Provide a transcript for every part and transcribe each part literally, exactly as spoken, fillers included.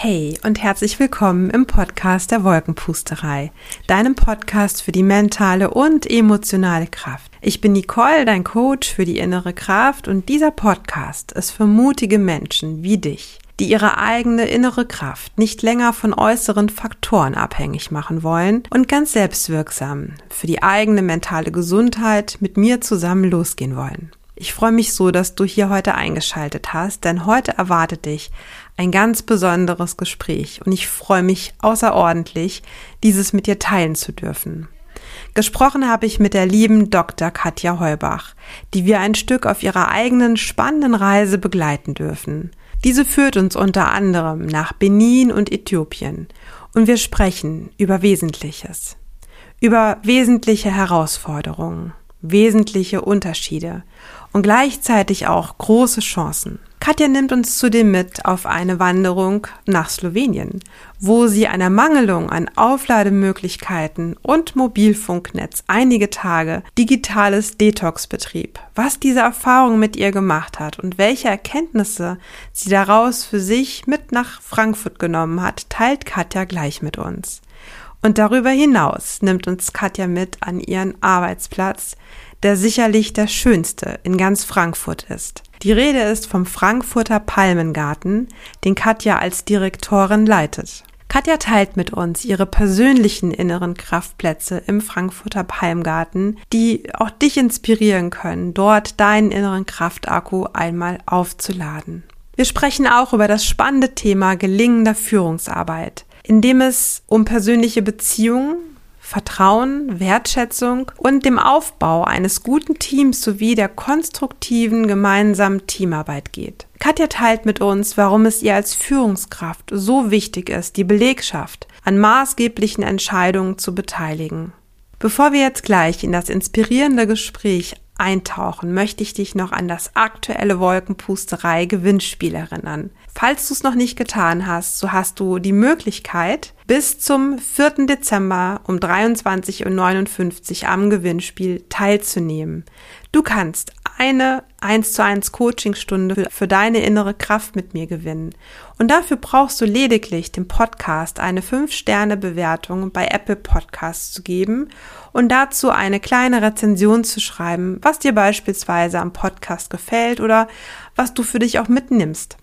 Hey und herzlich willkommen im Podcast der Wolkenpusterei, deinem Podcast für die mentale und emotionale Kraft. Ich bin Nicole, dein Coach für die innere Kraft, und dieser Podcast ist für mutige Menschen wie dich, die ihre eigene innere Kraft nicht länger von äußeren Faktoren abhängig machen wollen und ganz selbstwirksam für die eigene mentale Gesundheit mit mir zusammen losgehen wollen. Ich freue mich so, dass du hier heute eingeschaltet hast, denn heute erwartet dich ein ganz besonderes Gespräch und ich freue mich außerordentlich, dieses mit dir teilen zu dürfen. Gesprochen habe ich mit der lieben Doktor Katja Heubach, die wir ein Stück auf ihrer eigenen spannenden Reise begleiten dürfen. Diese führt uns unter anderem nach Benin und Äthiopien und wir sprechen über Wesentliches, über wesentliche Herausforderungen, wesentliche Unterschiede und gleichzeitig auch große Chancen. Katja nimmt uns zudem mit auf eine Wanderung nach Slowenien, wo sie einer Mangelung an Auflademöglichkeiten und Mobilfunknetz einige Tage digitales Detox betrieb. Was diese Erfahrung mit ihr gemacht hat und welche Erkenntnisse sie daraus für sich mit nach Frankfurt genommen hat, teilt Katja gleich mit uns. Und darüber hinaus nimmt uns Katja mit an ihren Arbeitsplatz, der sicherlich der schönste in ganz Frankfurt ist. Die Rede ist vom Frankfurter Palmengarten, den Katja als Direktorin leitet. Katja teilt mit uns ihre persönlichen inneren Kraftplätze im Frankfurter Palmgarten, die auch dich inspirieren können, dort deinen inneren Kraftakku einmal aufzuladen. Wir sprechen auch über das spannende Thema gelingender Führungsarbeit, in dem es um persönliche Beziehungen, Vertrauen, Wertschätzung und dem Aufbau eines guten Teams sowie der konstruktiven gemeinsamen Teamarbeit geht. Katja teilt mit uns, warum es ihr als Führungskraft so wichtig ist, die Belegschaft an maßgeblichen Entscheidungen zu beteiligen. Bevor wir jetzt gleich in das inspirierende Gespräch eintauchen, möchte ich dich noch an das aktuelle Wolkenpusterei-Gewinnspiel erinnern. Falls du es noch nicht getan hast, so hast du die Möglichkeit, bis zum vierten Dezember um dreiundzwanzig Uhr neunundfünfzig am Gewinnspiel teilzunehmen. Du kannst eine eins zu eins Coachingstunde für deine innere Kraft mit mir gewinnen. Und dafür brauchst du lediglich dem Podcast eine fünf Sterne Bewertung bei Apple Podcasts zu geben und dazu eine kleine Rezension zu schreiben, was dir beispielsweise am Podcast gefällt oder was du für dich auch mitnimmst.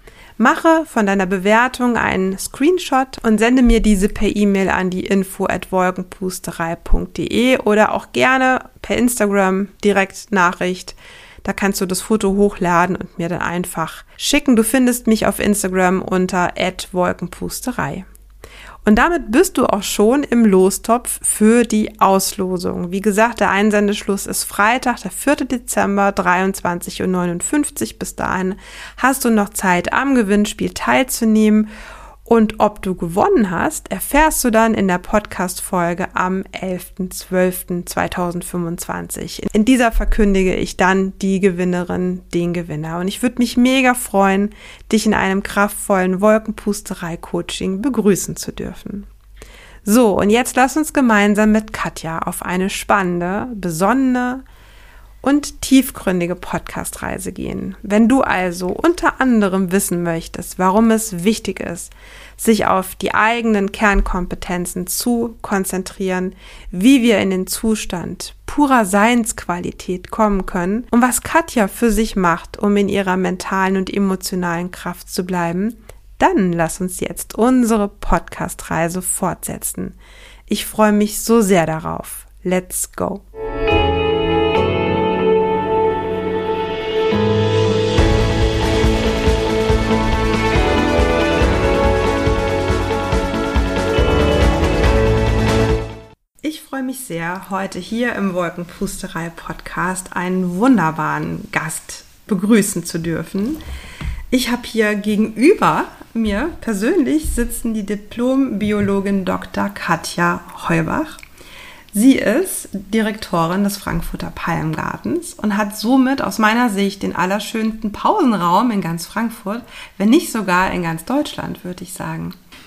Mache von deiner Bewertung einen Screenshot und sende mir diese per E-Mail an die info at wolkenpusterei punkt de oder auch gerne per Instagram direkt Nachricht. Da kannst du das Foto hochladen und mir dann einfach schicken. Du findest mich auf Instagram unter at wolkenpusterei. Und damit bist du auch schon im Lostopf für die Auslosung. Wie gesagt, der Einsendeschluss ist Freitag, der vierten Dezember, dreiundzwanzig Uhr neunundfünfzig. Bis dahin hast du noch Zeit, am Gewinnspiel teilzunehmen. Und ob du gewonnen hast, erfährst du dann in der Podcast-Folge am elften zwölften zweitausendfünfundzwanzig. In dieser verkündige ich dann die Gewinnerin, den Gewinner. Und ich würde mich mega freuen, dich in einem kraftvollen Wolkenpusterei-Coaching begrüßen zu dürfen. So, und jetzt lass uns gemeinsam mit Katja auf eine spannende, besonnene und tiefgründige Podcast-Reise gehen. Wenn du also unter anderem wissen möchtest, warum es wichtig ist, sich auf die eigenen Kernkompetenzen zu konzentrieren, wie wir in den Zustand purer Seinsqualität kommen können und was Katja für sich macht, um in ihrer mentalen und emotionalen Kraft zu bleiben, dann lass uns jetzt unsere Podcast-Reise fortsetzen. Ich freue mich so sehr darauf. Let's go! Ich freue mich sehr, heute hier im Wolkenpusterei-Podcast einen wunderbaren Gast begrüßen zu dürfen. Ich habe hier gegenüber mir persönlich sitzen die Diplom-Biologin Doktor Katja Heubach. Sie ist Direktorin des Frankfurter Palmgartens und hat somit aus meiner Sicht den allerschönsten Pausenraum in ganz Frankfurt, wenn nicht sogar in ganz Deutschland, würde ich sagen.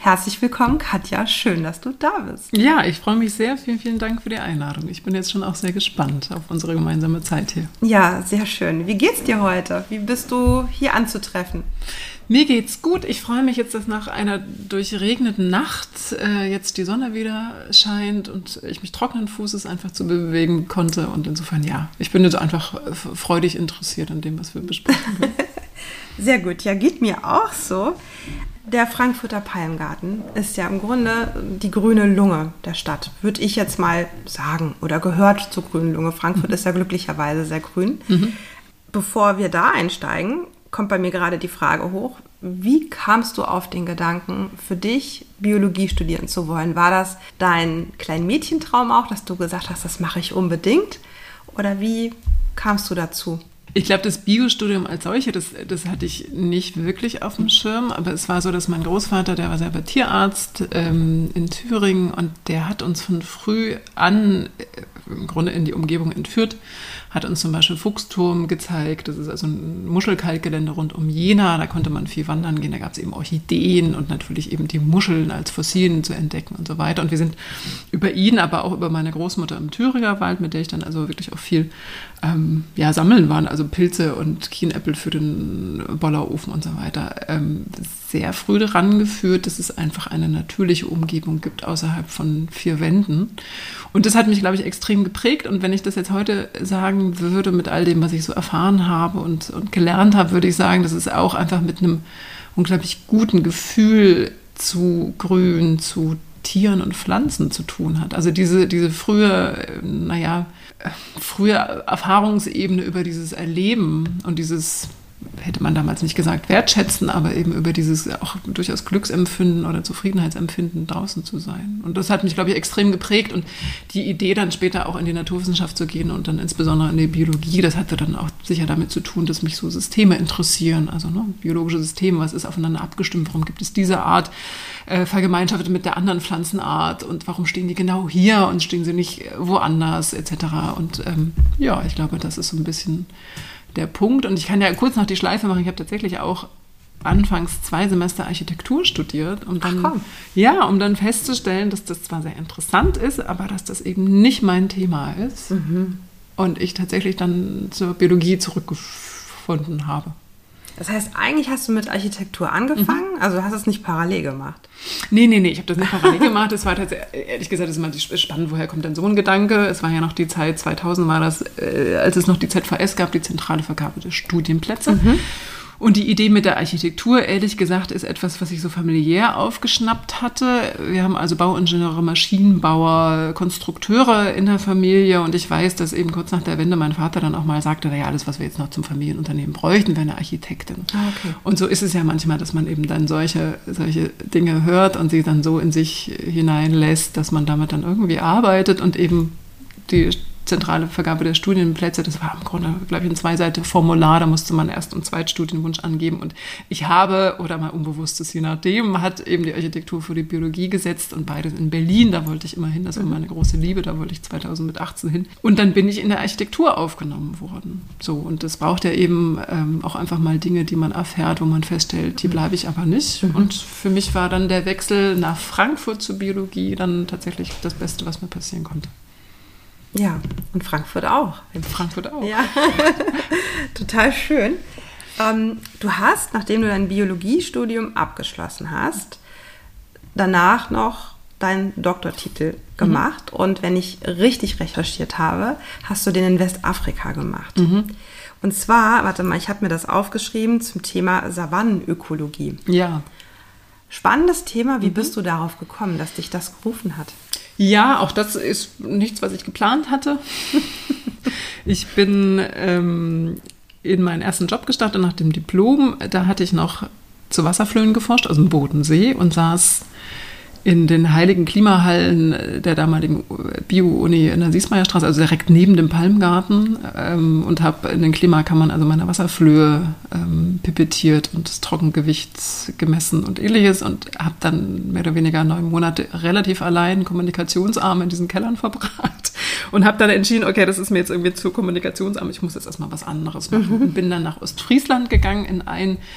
Herzlich willkommen, Katja. Schön, dass du da bist. Ja, ich freue mich sehr. Vielen, vielen Dank für die Einladung. Ich bin jetzt schon auch sehr gespannt auf unsere gemeinsame Zeit hier. Ja, sehr schön. Wie geht's dir heute? Wie bist du hier anzutreffen? Mir geht's gut. Ich freue mich jetzt, dass nach einer durchregneten Nacht äh, jetzt die Sonne wieder scheint und ich mich trockenen Fußes einfach zu bewegen konnte. Und insofern, ja, ich bin jetzt einfach freudig interessiert an dem, was wir besprechen können. Sehr gut. Ja, geht mir auch so. Der Frankfurter Palmgarten ist ja im Grunde die grüne Lunge der Stadt, würde ich jetzt mal sagen, oder gehört zur grünen Lunge. Frankfurt mhm. ist ja glücklicherweise sehr grün. Mhm. Bevor wir da einsteigen, kommt bei mir gerade die Frage hoch, wie kamst du auf den Gedanken, für dich Biologie studieren zu wollen? War das dein kleiner Mädchentraum auch, dass du gesagt hast, das mache ich unbedingt? Oder wie kamst du dazu? Ich glaube, das Biostudium als solche, das, das hatte ich nicht wirklich auf dem Schirm, aber es war so, dass mein Großvater, der war selber Tierarzt ähm, in Thüringen und der hat uns von früh an äh, im Grunde in die Umgebung entführt, hat uns zum Beispiel Fuchsturm gezeigt, das ist also ein Muschelkalkgelände rund um Jena, da konnte man viel wandern gehen, da gab es eben Orchideen und natürlich eben die Muscheln als Fossilien zu entdecken und so weiter. Und wir sind über ihn, aber auch über meine Großmutter im Thüringer Wald, mit der ich dann also wirklich auch viel ähm, ja, sammeln war, also Pilze und Kienäpfel für den Bollerofen und so weiter, ähm, sehr früh daran geführt, dass es einfach eine natürliche Umgebung gibt außerhalb von vier Wänden. Und das hat mich, glaube ich, extrem geprägt. Und wenn ich das jetzt heute sagen würde, mit all dem, was ich so erfahren habe und, und gelernt habe, würde ich sagen, dass es auch einfach mit einem unglaublich guten Gefühl zu Grün, zu Tieren und Pflanzen zu tun hat. Also diese, diese frühe, naja, frühe Erfahrungsebene über dieses Erleben und dieses, hätte man damals nicht gesagt, wertschätzen, aber eben über dieses auch durchaus Glücksempfinden oder Zufriedenheitsempfinden draußen zu sein. Und das hat mich, glaube ich, extrem geprägt. Und die Idee, dann später auch in die Naturwissenschaft zu gehen und dann insbesondere in die Biologie, das hatte dann auch sicher damit zu tun, dass mich so Systeme interessieren. Also ne, biologische Systeme, was ist aufeinander abgestimmt, warum gibt es diese Art äh, vergemeinschaftet mit der anderen Pflanzenart und warum stehen die genau hier und stehen sie nicht woanders et cetera. Und ähm, ja, ich glaube, das ist so ein bisschen der Punkt. Und ich kann ja kurz noch die Schleife machen. Ich habe tatsächlich auch anfangs zwei Semester Architektur studiert, um dann, Ach komm. ja, um dann festzustellen, dass das zwar sehr interessant ist, aber dass das eben nicht mein Thema ist. Mhm. Und ich tatsächlich dann zur Biologie zurückgefunden habe. Das heißt, eigentlich hast du mit Architektur angefangen, mhm. also hast du es nicht parallel gemacht? Nee, nee, nee, ich habe das nicht parallel gemacht. Es war tatsächlich, ehrlich gesagt, es ist immer spannend, woher kommt denn so ein Gedanke? Es war ja noch die Zeit, zweitausend war das, äh, als es noch die Z V S gab, die zentrale Vergabe der Studienplätze. Mhm. Und die Idee mit der Architektur, ehrlich gesagt, ist etwas, was ich so familiär aufgeschnappt hatte. Wir haben also Bauingenieure, Maschinenbauer, Konstrukteure in der Familie. Und ich weiß, dass eben kurz nach der Wende mein Vater dann auch mal sagte, naja, alles, was wir jetzt noch zum Familienunternehmen bräuchten, wäre eine Architektin. Ah, okay. Und so ist es ja manchmal, dass man eben dann solche, solche Dinge hört und sie dann so in sich hineinlässt, dass man damit dann irgendwie arbeitet und eben die zentrale Vergabe der Studienplätze, das war im Grunde, glaube ich, ein zweiseitiges Formular, da musste man Erst- und Zweitstudienwunsch angeben und ich habe, oder mal Unbewusstes, je nachdem, hat eben die Architektur für die Biologie gesetzt und beides in Berlin, da wollte ich immer hin, das war meine große Liebe, da wollte ich zweitausendachtzehn hin und dann bin ich in der Architektur aufgenommen worden. So, und das braucht ja eben ähm, auch einfach mal Dinge, die man erfährt, wo man feststellt, hier bleibe ich aber nicht. Mhm. Und für mich war dann der Wechsel nach Frankfurt zur Biologie dann tatsächlich das Beste, was mir passieren konnte. Ja, und Frankfurt auch. In Frankfurt auch. Ja, total schön. Ähm, du hast, nachdem du dein Biologiestudium abgeschlossen hast, danach noch deinen Doktortitel gemacht. Mhm. Und wenn ich richtig recherchiert habe, hast du den in Westafrika gemacht. Mhm. Und zwar, warte mal, ich habe mir das aufgeschrieben zum Thema Savannenökologie. Ja. Spannendes Thema. Wie mhm. bist du darauf gekommen, dass dich das gerufen hat? Ja, auch das ist nichts, was ich geplant hatte. Ich bin ähm, in meinen ersten Job gestartet nach dem Diplom. Da hatte ich noch zu Wasserflöhen geforscht, also im Bodensee, und saß in den heiligen Klimahallen der damaligen Bio-Uni in der Siesmayerstraße, also direkt neben dem Palmgarten, ähm, und habe in den Klimakammern also meine Wasserflöhe ähm, pipettiert und das Trockengewicht gemessen und ähnliches und habe dann mehr oder weniger neun Monate relativ allein kommunikationsarm in diesen Kellern verbracht und habe dann entschieden, okay, das ist mir jetzt irgendwie zu kommunikationsarm, ich muss jetzt erstmal was anderes machen. Mhm. Und bin dann nach Ostfriesland gegangen in ein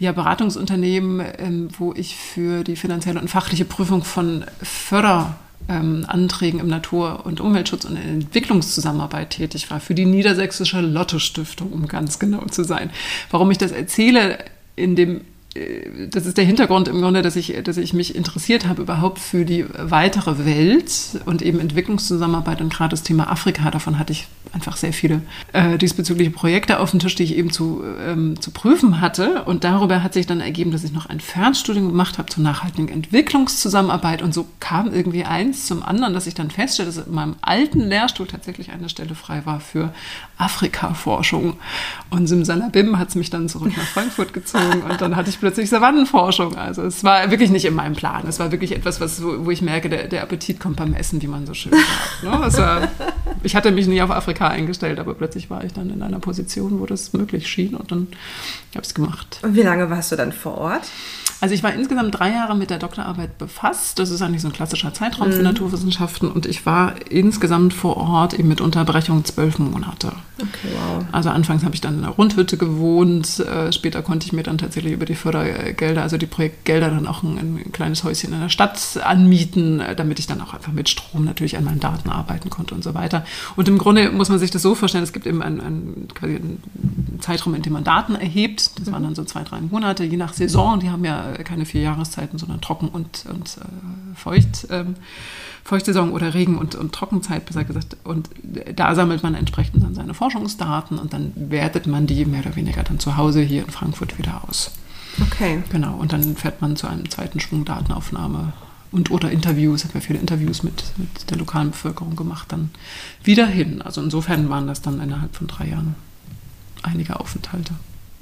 ja, Beratungsunternehmen, ähm, wo ich für die finanzielle und fachliche Prüfung von Förder Ähm, Anträgen im Natur- und Umweltschutz und Entwicklungszusammenarbeit tätig war, für die Niedersächsische Lotto-Stiftung, um ganz genau zu sein. Warum ich das erzähle, in dem das ist der Hintergrund im Grunde, dass ich, dass ich mich interessiert habe überhaupt für die weitere Welt und eben Entwicklungszusammenarbeit und gerade das Thema Afrika, davon hatte ich einfach sehr viele äh, diesbezügliche Projekte auf dem Tisch, die ich eben zu, ähm, zu prüfen hatte, und darüber hat sich dann ergeben, dass ich noch ein Fernstudium gemacht habe zur nachhaltigen Entwicklungszusammenarbeit, und so kam irgendwie eins zum anderen, dass ich dann feststellte, dass in meinem alten Lehrstuhl tatsächlich eine Stelle frei war für Afrika-Forschung, und simsalabim hat es mich dann zurück nach Frankfurt gezogen und dann hatte ich plötzlich Savannenforschung. Also es war wirklich nicht in meinem Plan. Es war wirklich etwas, was, wo, wo ich merke, der, der Appetit kommt beim Essen, wie man so schön sagt. Ne? Es war, ich hatte mich nie auf Afrika eingestellt, aber plötzlich war ich dann in einer Position, wo das möglich schien, und dann habe ich es gemacht. Und wie lange warst du dann vor Ort? Also ich war insgesamt drei Jahre mit der Doktorarbeit befasst. Das ist eigentlich so ein klassischer Zeitraum mhm. für Naturwissenschaften, und ich war insgesamt vor Ort eben mit Unterbrechung zwölf Monate. Okay, wow. Also anfangs habe ich dann in einer Rundhütte gewohnt, äh, später konnte ich mir dann tatsächlich über die Fördergelder, also die Projektgelder, dann auch ein, ein kleines Häuschen in der Stadt anmieten, äh, damit ich dann auch einfach mit Strom natürlich an meinen Daten arbeiten konnte und so weiter. Und im Grunde muss man sich das so vorstellen, es gibt eben einen, einen, quasi einen Zeitraum, in dem man Daten erhebt. Das mhm. waren dann so zwei, drei Monate, je nach Saison. Die haben ja keine vier Jahreszeiten, sondern Trocken- und, und äh, Feucht, ähm, Feuchtsaison oder Regen- und, und Trockenzeit, besser gesagt. Und da sammelt man entsprechend dann seine Forschungsdaten, und dann wertet man die mehr oder weniger dann zu Hause hier in Frankfurt wieder aus. Okay. Genau, und dann fährt man zu einem zweiten Schwung Datenaufnahme und oder Interviews, habe ja viele Interviews mit, mit der lokalen Bevölkerung gemacht, dann wieder hin. Also insofern waren das dann innerhalb von drei Jahren einige Aufenthalte.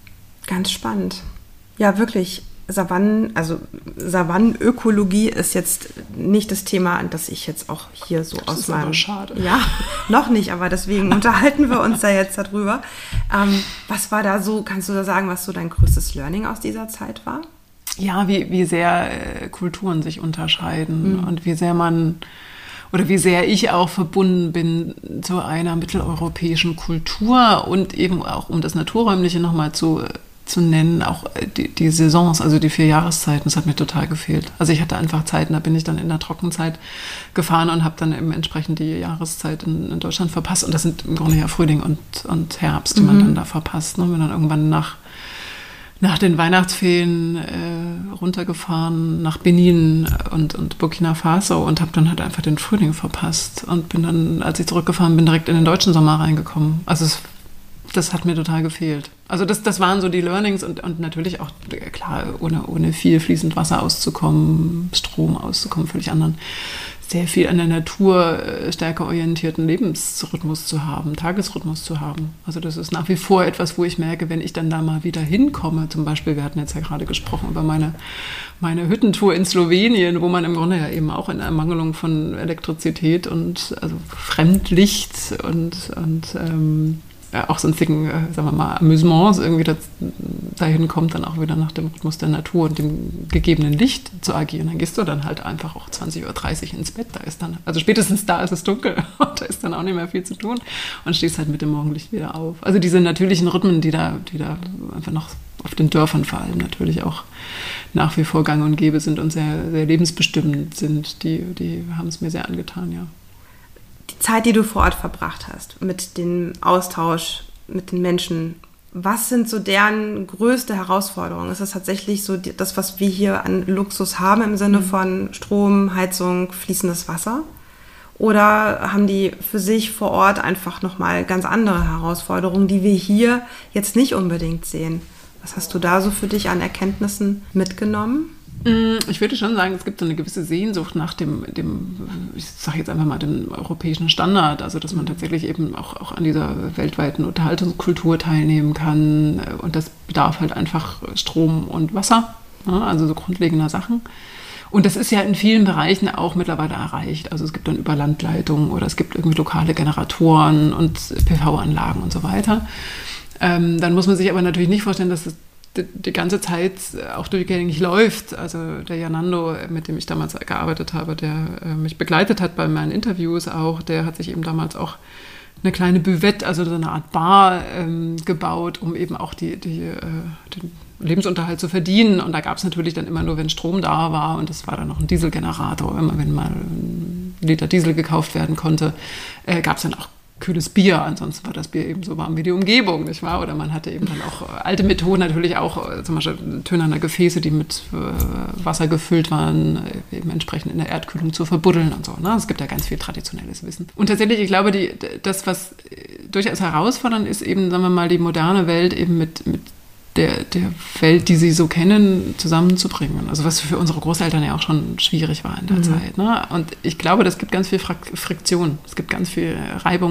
Ganz spannend. Ja, wirklich. Savannen, also Savannenökologie ist jetzt nicht das Thema, an das ich jetzt auch hier so das aus ist meinem... Aber schade. Ja, noch nicht, aber deswegen unterhalten wir uns da jetzt darüber. Ähm, was war da so, kannst du da sagen, was so dein größtes Learning aus dieser Zeit war? Ja, wie, wie sehr äh, Kulturen sich unterscheiden mhm. und wie sehr man... oder wie sehr ich auch verbunden bin zu einer mitteleuropäischen Kultur, und eben auch, um das Naturräumliche nochmal zu, zu nennen, auch die, die Saisons, also die vier Jahreszeiten, das hat mir total gefehlt. Also ich hatte einfach Zeiten, da bin ich dann in der Trockenzeit gefahren und habe dann eben entsprechend die Jahreszeit in, in Deutschland verpasst, und das sind im Grunde ja Frühling und, und Herbst, die mhm. man dann da verpasst. Ne? Wenn dann irgendwann nach nach den Weihnachtsferien äh, runtergefahren nach Benin und, und Burkina Faso und habe dann halt einfach den Frühling verpasst und bin dann, als ich zurückgefahren bin, direkt in den deutschen Sommer reingekommen. Also es, das hat mir total gefehlt. Also das, das waren so die Learnings, und, und natürlich auch, klar, ohne, ohne viel fließend Wasser auszukommen, Strom auszukommen, völlig anderen, sehr viel an der Natur stärker orientierten Lebensrhythmus zu haben, Tagesrhythmus zu haben. Also das ist nach wie vor etwas, wo ich merke, wenn ich dann da mal wieder hinkomme, zum Beispiel, wir hatten jetzt ja gerade gesprochen über meine, meine Hüttentour in Slowenien, wo man im Grunde ja eben auch in Ermangelung von Elektrizität und also Fremdlicht und, und ähm, ja, auch sonstigen, äh, sagen wir mal, Amüsements irgendwie das, dahin kommt, dann auch wieder nach dem Rhythmus der Natur und dem gegebenen Licht zu agieren. Dann gehst du dann halt einfach auch zwanzig Uhr dreißig ins Bett. Da ist dann, also spätestens da ist es dunkel und da ist dann auch nicht mehr viel zu tun und stehst halt mit dem Morgenlicht wieder auf. Also diese natürlichen Rhythmen, die da, die da einfach noch auf den Dörfern vor allem natürlich auch nach wie vor gang und gäbe sind und sehr, sehr lebensbestimmend sind, die, die haben es mir sehr angetan, ja. Die Zeit, die du vor Ort verbracht hast, mit dem Austausch mit den Menschen, was sind so deren größte Herausforderungen? Ist das tatsächlich so die, das, was wir hier an Luxus haben im Sinne von Strom, Heizung, fließendes Wasser? Oder haben die für sich vor Ort einfach nochmal ganz andere Herausforderungen, die wir hier jetzt nicht unbedingt sehen? Was hast du da so für dich an Erkenntnissen mitgenommen? Ich würde schon sagen, es gibt so eine gewisse Sehnsucht nach dem, dem ich sage jetzt einfach mal, dem europäischen Standard, also dass man tatsächlich eben auch, auch an dieser weltweiten Unterhaltungskultur teilnehmen kann, und das bedarf halt einfach Strom und Wasser, ja, also so grundlegender Sachen. Und das ist ja in vielen Bereichen auch mittlerweile erreicht. Also es gibt dann Überlandleitungen oder es gibt irgendwie lokale Generatoren und P V-Anlagen und so weiter. Ähm, dann muss man sich aber natürlich nicht vorstellen, dass es die, die ganze Zeit auch durchgängig läuft. Also der Janando, mit dem ich damals gearbeitet habe, der äh, mich begleitet hat bei meinen Interviews auch, der hat sich eben damals auch eine kleine Buvette, also so eine Art Bar ähm, gebaut, um eben auch die, die, äh, den Lebensunterhalt zu verdienen. Und da gab es natürlich dann immer nur, wenn Strom da war, und das war dann noch ein Dieselgenerator, immer wenn mal ein Liter Diesel gekauft werden konnte, äh, gab es dann auch kühles Bier, ansonsten war das Bier eben so warm wie die Umgebung, nicht wahr? Oder man hatte eben dann auch alte Methoden, natürlich auch äh, zum Beispiel tönerne Gefäße, die mit äh, Wasser gefüllt waren, äh, eben entsprechend in der Erdkühlung zu verbuddeln und so. Ne? Es gibt ja ganz viel traditionelles Wissen. Und tatsächlich, ich glaube, die, das, was durchaus herausfordernd ist, eben, sagen wir mal, die moderne Welt eben mit, mit Der, der Welt, die sie so kennen, zusammenzubringen. Also was für unsere Großeltern ja auch schon schwierig war in der mhm. Zeit. Ne? Und ich glaube, das gibt ganz viel Friktion. Es gibt ganz viel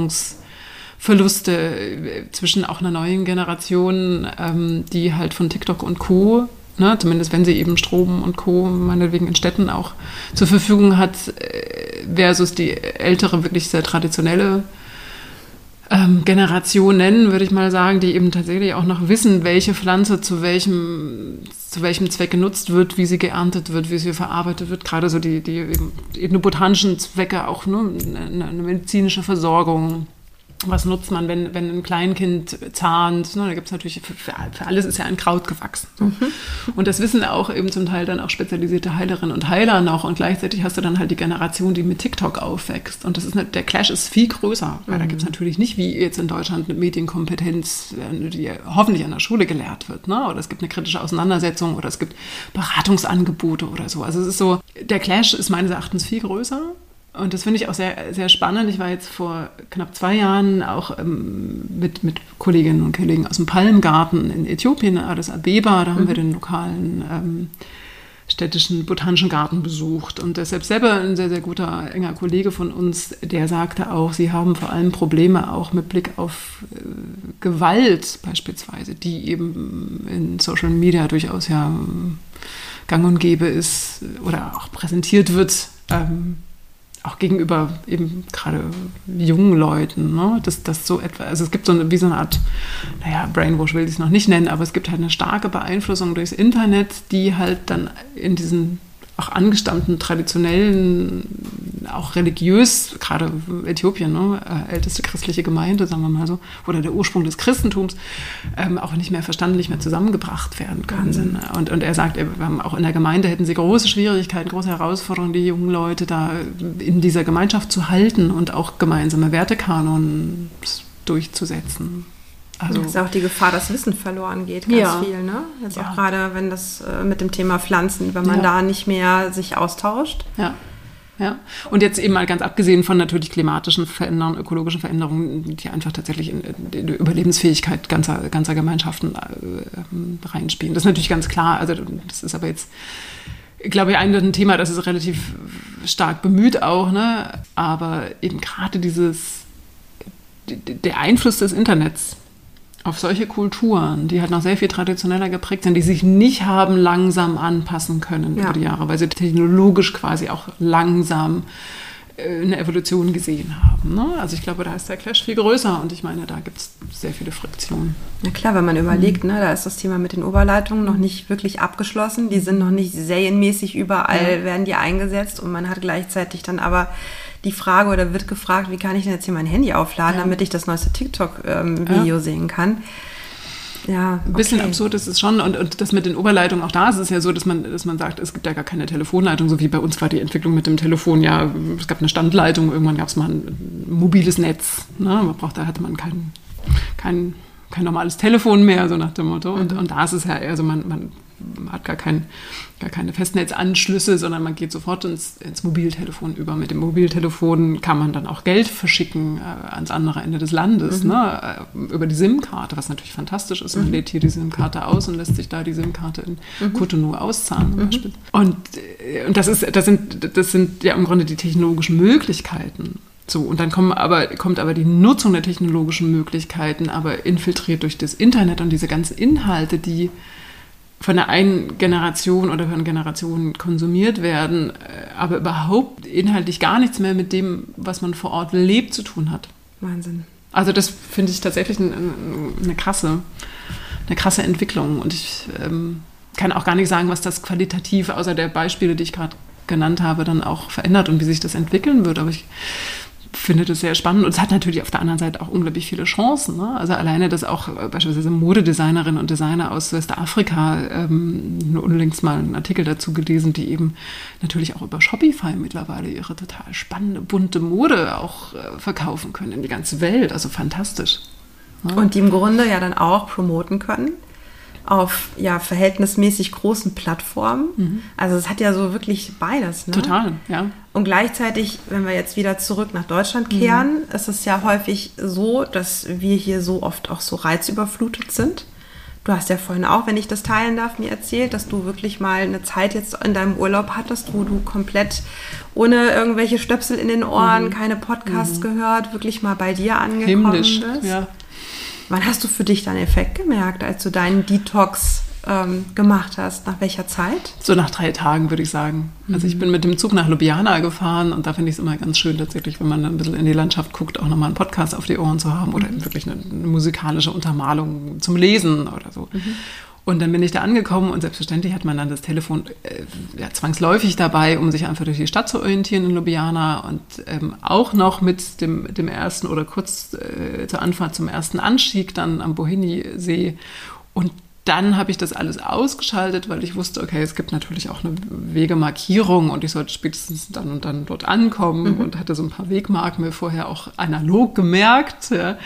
Reibungsverluste zwischen auch einer neuen Generation, ähm, die halt von TikTok und Co., ne, zumindest wenn sie eben Strom und Co. meinetwegen in Städten auch zur Verfügung hat, versus die ältere, wirklich sehr traditionelle Ähm, Generationen, würde ich mal sagen, die eben tatsächlich auch noch wissen, welche Pflanze zu welchem, zu welchem Zweck genutzt wird, wie sie geerntet wird, wie sie verarbeitet wird. Gerade so die, die ethnobotanischen Zwecke, auch ne, eine, eine medizinische Versorgung. Was nutzt man, wenn, wenn ein Kleinkind zahnt? Ne, da gibt es natürlich, für, für alles ist ja ein Kraut gewachsen. So. Mhm. Und das wissen auch eben zum Teil dann auch spezialisierte Heilerinnen und Heiler noch. Und gleichzeitig hast du dann halt die Generation, die mit TikTok aufwächst. Und das ist eine, der Clash ist viel größer. Weil mhm. da gibt es natürlich nicht, wie jetzt in Deutschland, eine Medienkompetenz, die hoffentlich an der Schule gelehrt wird. Ne? Oder es gibt eine kritische Auseinandersetzung oder es gibt Beratungsangebote oder so. Also es ist so, der Clash ist meines Erachtens viel größer. Und das finde ich auch sehr, sehr spannend. Ich war jetzt vor knapp zwei Jahren auch ähm, mit, mit Kolleginnen und Kollegen aus dem Palmgarten in Äthiopien, in Addis Abeba. Da haben mhm. wir den lokalen ähm, städtischen botanischen Garten besucht. Und deshalb selber ein sehr, sehr guter, enger Kollege von uns, der sagte auch, sie haben vor allem Probleme auch mit Blick auf äh, Gewalt beispielsweise, die eben in Social Media durchaus ja gang und gäbe ist oder auch präsentiert wird, ähm, auch gegenüber eben gerade jungen Leuten, ne? dass das so etwa, also es gibt so eine, wie so eine Art, naja, Brainwash will ich es noch nicht nennen, aber es gibt halt eine starke Beeinflussung durchs Internet, die halt dann in diesen auch angestammten, traditionellen, auch religiös, gerade Äthiopien, ne, älteste christliche Gemeinde, sagen wir mal so, oder der Ursprung des Christentums, ähm, auch nicht mehr verstanden, nicht mehr zusammengebracht werden können. Mhm. Und, und er sagt, wir haben auch in der Gemeinde hätten sie große Schwierigkeiten, große Herausforderungen, die jungen Leute da in dieser Gemeinschaft zu halten und auch gemeinsame Wertekanon durchzusetzen. Also, das ist auch die Gefahr, dass Wissen verloren geht, ganz ja. viel, ne? Jetzt ja. auch gerade, wenn das äh, mit dem Thema Pflanzen, wenn man ja. da nicht mehr sich austauscht. Ja. Ja. Und jetzt eben mal ganz abgesehen von natürlich klimatischen Veränderungen, ökologischen Veränderungen, die einfach tatsächlich in, in die Überlebensfähigkeit ganzer, ganzer Gemeinschaften äh, reinspielen. Das ist natürlich ganz klar. Also das ist aber jetzt, glaube ich, ein Thema, das ist relativ stark bemüht auch, ne? Aber eben gerade dieses, der Einfluss des Internets auf solche Kulturen, die halt noch sehr viel traditioneller geprägt sind, die sich nicht haben langsam anpassen können ja. über die Jahre, weil sie technologisch quasi auch langsam äh, eine Evolution gesehen haben. Ne? Also ich glaube, da ist der Clash viel größer und ich meine, da gibt es sehr viele Friktionen. Ja klar, wenn man überlegt, mhm. ne, da ist das Thema mit den Oberleitungen noch nicht wirklich abgeschlossen, die sind noch nicht serienmäßig überall, ja. werden die eingesetzt und man hat gleichzeitig dann aber die Frage oder wird gefragt, wie kann ich denn jetzt hier mein Handy aufladen, ja. damit ich das neueste TikTok-Video ähm, ja. sehen kann. Ja, okay. Ein bisschen absurd ist es schon und, und das mit den Oberleitungen, auch da ist es ja so, dass man, dass man sagt, es gibt ja gar keine Telefonleitung, so wie bei uns war die Entwicklung mit dem Telefon, ja, es gab eine Standleitung, irgendwann gab es mal ein mobiles Netz, ne? Man braucht, da hatte man kein, kein, kein normales Telefon mehr, so nach dem Motto und, mhm. und da ist es ja eher so, man, man hat gar, kein, gar keine Festnetzanschlüsse, sondern man geht sofort ins, ins Mobiltelefon über. Mit dem Mobiltelefon kann man dann auch Geld verschicken äh, ans andere Ende des Landes, mhm. ne? äh, über die SIM-Karte, was natürlich fantastisch ist. Man mhm. lädt hier die SIM-Karte aus und lässt sich da die SIM-Karte in mhm. Cotonou auszahlen zum Beispiel. Mhm. Und, äh, und das, ist, das, sind, das sind ja im Grunde die technologischen Möglichkeiten. So, und dann kommen aber, kommt aber die Nutzung der technologischen Möglichkeiten, aber infiltriert durch das Internet und diese ganzen Inhalte, die von der einen Generation oder von Generationen konsumiert werden, aber überhaupt inhaltlich gar nichts mehr mit dem, was man vor Ort lebt, zu tun hat. Wahnsinn. Also das finde ich tatsächlich eine, eine krasse, eine krasse Entwicklung. Und ich ähm, kann auch gar nicht sagen, was das qualitativ, außer der Beispiele, die ich gerade genannt habe, dann auch verändert und wie sich das entwickeln wird. Aber ich finde das sehr spannend und es hat natürlich auf der anderen Seite auch unglaublich viele Chancen. Ne? Also alleine, dass auch beispielsweise Modedesignerinnen und Designer aus Westafrika, ähm, nur unlängst mal einen Artikel dazu gelesen, die eben natürlich auch über Shopify mittlerweile ihre total spannende, bunte Mode auch äh, verkaufen können in die ganze Welt. Also fantastisch. Ne? Und die im Grunde ja dann auch promoten können auf ja verhältnismäßig großen Plattformen. Mhm. Also es hat ja so wirklich beides. Ne? Total, ja. Und gleichzeitig, wenn wir jetzt wieder zurück nach Deutschland kehren, mhm. ist es ja häufig so, dass wir hier so oft auch so reizüberflutet sind. Du hast ja vorhin auch, wenn ich das teilen darf, mir erzählt, dass du wirklich mal eine Zeit jetzt in deinem Urlaub hattest, wo du komplett ohne irgendwelche Stöpsel in den Ohren, mhm. keine Podcasts mhm. gehört, wirklich mal bei dir angekommen Himmlisch, bist. Ja. Wann hast du für dich deinen Effekt gemerkt, als du deinen Detox ähm, gemacht hast? Nach welcher Zeit? So nach drei Tagen, würde ich sagen. Mhm. Also ich bin mit dem Zug nach Ljubljana gefahren und da finde ich es immer ganz schön tatsächlich, wenn man ein bisschen in die Landschaft guckt, auch nochmal einen Podcast auf die Ohren zu haben oder mhm. wirklich eine, eine musikalische Untermalung zum Lesen oder so. Mhm. Und dann bin ich da angekommen und selbstverständlich hat man dann das Telefon äh, ja, zwangsläufig dabei, um sich einfach durch die Stadt zu orientieren in Ljubljana und ähm, auch noch mit dem, dem ersten oder kurz äh, zur Anfahrt zum ersten Anstieg dann am Bohinjsee. Und dann habe ich das alles ausgeschaltet, weil ich wusste, okay, es gibt natürlich auch eine Wegemarkierung und ich sollte spätestens dann und dann dort ankommen mhm. und hatte so ein paar Wegmarken mir vorher auch analog gemerkt, ja.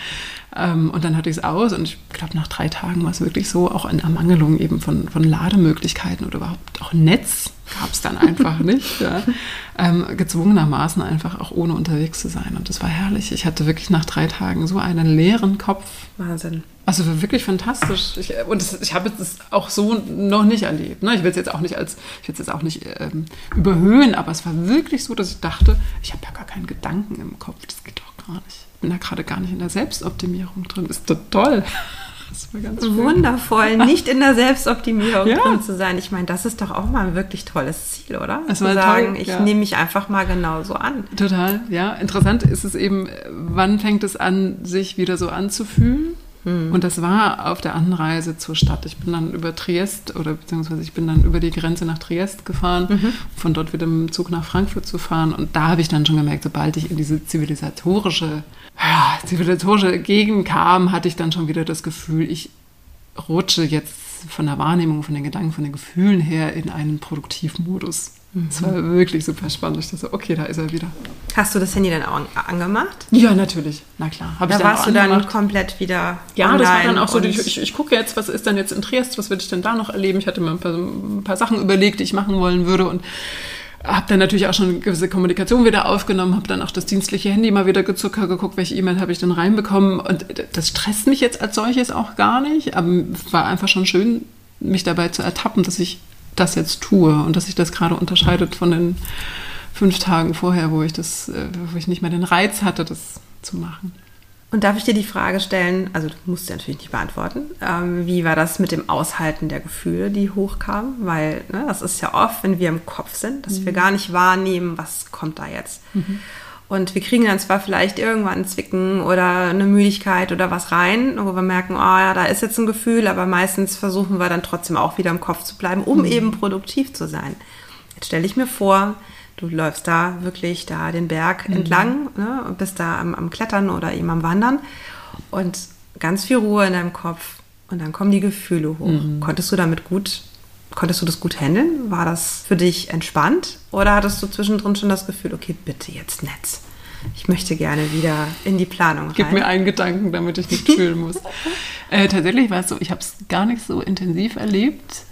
Und dann hatte ich es aus und ich glaube, nach drei Tagen war es wirklich so, auch in Ermangelung eben von, von Lademöglichkeiten oder überhaupt auch Netz gab es dann einfach nicht. Ja. Ähm, gezwungenermaßen einfach auch ohne unterwegs zu sein. Und das war herrlich. Ich hatte wirklich nach drei Tagen so einen leeren Kopf. Wahnsinn. Also wirklich fantastisch. Ich, und das, ich habe es auch so noch nicht erlebt. Ne? Ich will es jetzt auch nicht als, ich will es jetzt auch nicht ähm, überhöhen, aber es war wirklich so, dass ich dachte, ich habe ja gar keinen Gedanken im Kopf. Das geht doch gar nicht. Ich bin da gerade gar nicht in der Selbstoptimierung drin. Das ist doch toll. Das war ganz schön. Wundervoll, nicht in der Selbstoptimierung ja. drin zu sein. Ich meine, das ist doch auch mal ein wirklich tolles Ziel, oder? Das zu war sagen, toll, ich ja. nehme mich einfach mal genauso an. Total, ja. Interessant ist es eben, wann fängt es an, sich wieder so anzufühlen? Hm. Und das war auf der Anreise zur Stadt. Ich bin dann über Triest oder beziehungsweise ich bin dann über die Grenze nach Triest gefahren, mhm. von dort wieder mit dem Zug nach Frankfurt zu fahren. Und da habe ich dann schon gemerkt, sobald ich in diese zivilisatorische, ja, zivilisatorische Gegend kam, hatte ich dann schon wieder das Gefühl, ich rutsche jetzt von der Wahrnehmung, von den Gedanken, von den Gefühlen her in einen Produktivmodus. Das war wirklich super spannend. Ich dachte, okay, da ist er wieder. Hast du das Handy dann auch angemacht? Ja, natürlich. Na klar. Hab da ich dann warst du dann angemacht. Komplett wieder Ja, online das war dann auch so, ich, ich, ich gucke jetzt, was ist dann jetzt in Triest, was würde ich denn da noch erleben? Ich hatte mir ein paar, ein paar Sachen überlegt, die ich machen wollen würde und habe dann natürlich auch schon eine gewisse Kommunikation wieder aufgenommen, habe dann auch das dienstliche Handy mal wieder gezuckert, geguckt, welche E-Mail habe ich denn reinbekommen. Und das stresst mich jetzt als solches auch gar nicht, aber es war einfach schon schön, mich dabei zu ertappen, dass ich das jetzt tue und dass sich das gerade unterscheidet von den fünf Tagen vorher, wo ich das, wo ich nicht mehr den Reiz hatte, das zu machen. Und darf ich dir die Frage stellen, also du musst sie natürlich nicht beantworten, ähm, wie war das mit dem Aushalten der Gefühle, die hochkamen? Weil ne, das ist ja oft, wenn wir im Kopf sind, dass mhm. wir gar nicht wahrnehmen, was kommt da jetzt. Mhm. Und wir kriegen dann zwar vielleicht irgendwann ein Zwicken oder eine Müdigkeit oder was rein, wo wir merken, oh ja, da ist jetzt ein Gefühl, aber meistens versuchen wir dann trotzdem auch wieder im Kopf zu bleiben, um mhm. eben produktiv zu sein. Jetzt stelle ich mir vor, du läufst da wirklich da den Berg mhm. entlang, ne, und bist da am, am Klettern oder eben am Wandern und ganz viel Ruhe in deinem Kopf und dann kommen die Gefühle hoch. Mhm. Konntest du damit gut Konntest du das gut handeln? War das für dich entspannt? Oder hattest du zwischendrin schon das Gefühl, okay, bitte jetzt Netz. Ich möchte gerne wieder in die Planung rein. Gib mir einen Gedanken, damit ich nicht fühlen muss. äh, tatsächlich war es so, ich habe es gar nicht so intensiv erlebt.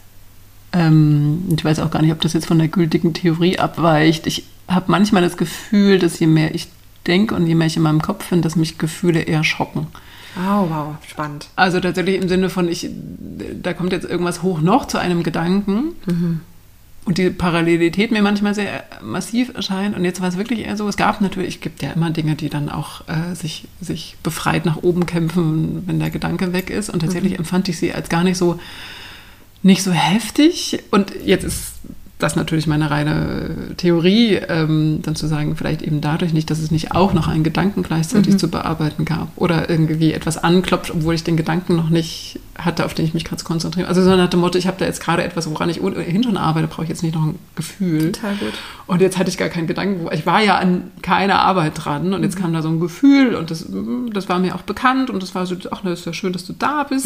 Ähm, ich weiß auch gar nicht, ob das jetzt von der gültigen Theorie abweicht. Ich habe manchmal das Gefühl, dass je mehr ich denke und je mehr ich in meinem Kopf bin, dass mich Gefühle eher schocken. Oh, wow, spannend. Also tatsächlich im Sinne von, ich, da kommt jetzt irgendwas hoch noch zu einem Gedanken mhm. und die Parallelität mir manchmal sehr massiv erscheint. Und jetzt war es wirklich eher so, es gab natürlich, es gibt ja immer Dinge, die dann auch äh, sich, sich befreit nach oben kämpfen, wenn der Gedanke weg ist. Und tatsächlich mhm. empfand ich sie als gar nicht so, nicht so heftig. Und jetzt ist das natürlich meine reine Theorie, ähm, dann zu sagen, vielleicht eben dadurch nicht, dass es nicht auch noch einen Gedanken gleichzeitig mhm. zu bearbeiten gab oder irgendwie etwas anklopft, obwohl ich den Gedanken noch nicht hatte, auf den ich mich gerade konzentriere. Also so nach dem Motto, ich habe da jetzt gerade etwas, woran ich ohnehin schon arbeite, brauche ich jetzt nicht noch ein Gefühl. Total gut. Und jetzt hatte ich gar keinen Gedanken. Ich war ja an keiner Arbeit dran und jetzt mhm. kam da so ein Gefühl und das, das war mir auch bekannt und das war so, ach, das ist ja schön, dass du da bist.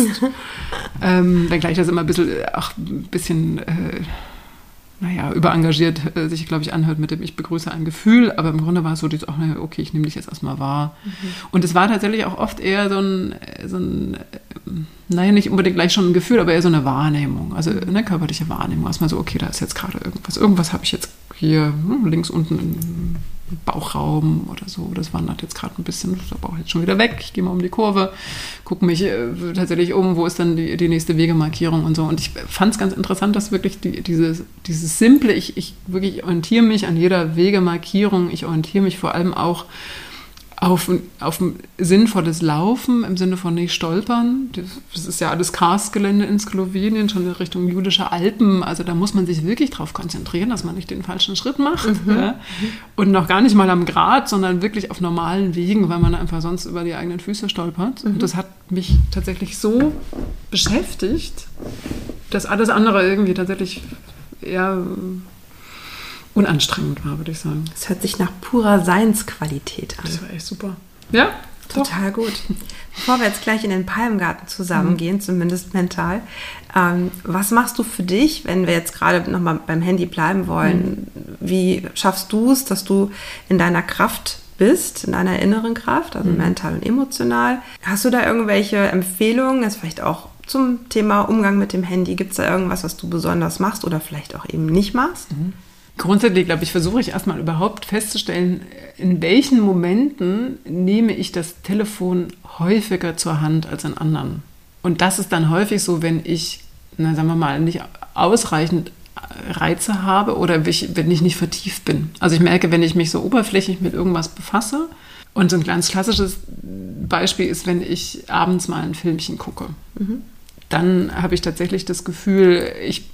ähm, wenngleich das immer ein bisschen, ach, ein bisschen... Äh, naja, überengagiert äh, sich, glaube ich, anhört mit dem ich begrüße ein Gefühl, aber im Grunde war es so, dass auch, naja, okay, ich nehme dich jetzt erstmal wahr. Mhm. Und es war tatsächlich auch oft eher so ein, so ein, naja, nicht unbedingt gleich schon ein Gefühl, aber eher so eine Wahrnehmung, also eine körperliche Wahrnehmung. Erstmal so, okay, da ist jetzt gerade irgendwas, irgendwas habe ich jetzt hier hm, links unten im Bauchraum oder so, das wandert jetzt gerade ein bisschen, der Bauch jetzt schon wieder weg, ich gehe mal um die Kurve, gucke mich äh, tatsächlich um, wo ist dann die, die nächste Wegemarkierung und so. Und ich fand es ganz interessant, dass wirklich die, dieses, dieses simple, ich, ich wirklich orientiere mich an jeder Wegemarkierung, ich orientiere mich vor allem auch auf, auf ein sinnvolles Laufen, im Sinne von nicht stolpern. Das ist ja alles Karstgelände in Slowenien, schon in Richtung jüdische Alpen. Also da muss man sich wirklich darauf konzentrieren, dass man nicht den falschen Schritt macht. Mhm. Ja. Und noch gar nicht mal am Grat, sondern wirklich auf normalen Wegen, weil man einfach sonst über die eigenen Füße stolpert. Mhm. Und das hat mich tatsächlich so beschäftigt, dass alles andere irgendwie tatsächlich eher unanstrengend war, würde ich sagen. Es hört sich nach purer Seinsqualität an. Das war echt super. Ja, total doch. Gut. Bevor wir jetzt gleich in den Palmgarten zusammengehen, mhm. zumindest mental, ähm, was machst du für dich, wenn wir jetzt gerade nochmal beim Handy bleiben wollen? Mhm. Wie schaffst du es, dass du in deiner Kraft bist, in deiner inneren Kraft, also mhm. mental und emotional? Hast du da irgendwelche Empfehlungen, jetzt vielleicht auch zum Thema Umgang mit dem Handy? Gibt es da irgendwas, was du besonders machst oder vielleicht auch eben nicht machst? Mhm. Grundsätzlich, glaube ich, versuche ich erstmal überhaupt festzustellen, in welchen Momenten nehme ich das Telefon häufiger zur Hand als in anderen. Und das ist dann häufig so, wenn ich, na, sagen wir mal, nicht ausreichend Reize habe oder wenn ich nicht vertieft bin. Also ich merke, wenn ich mich so oberflächlich mit irgendwas befasse, und so ein ganz klassisches Beispiel ist, wenn ich abends mal ein Filmchen gucke. Mhm. Dann habe ich tatsächlich das Gefühl, ich...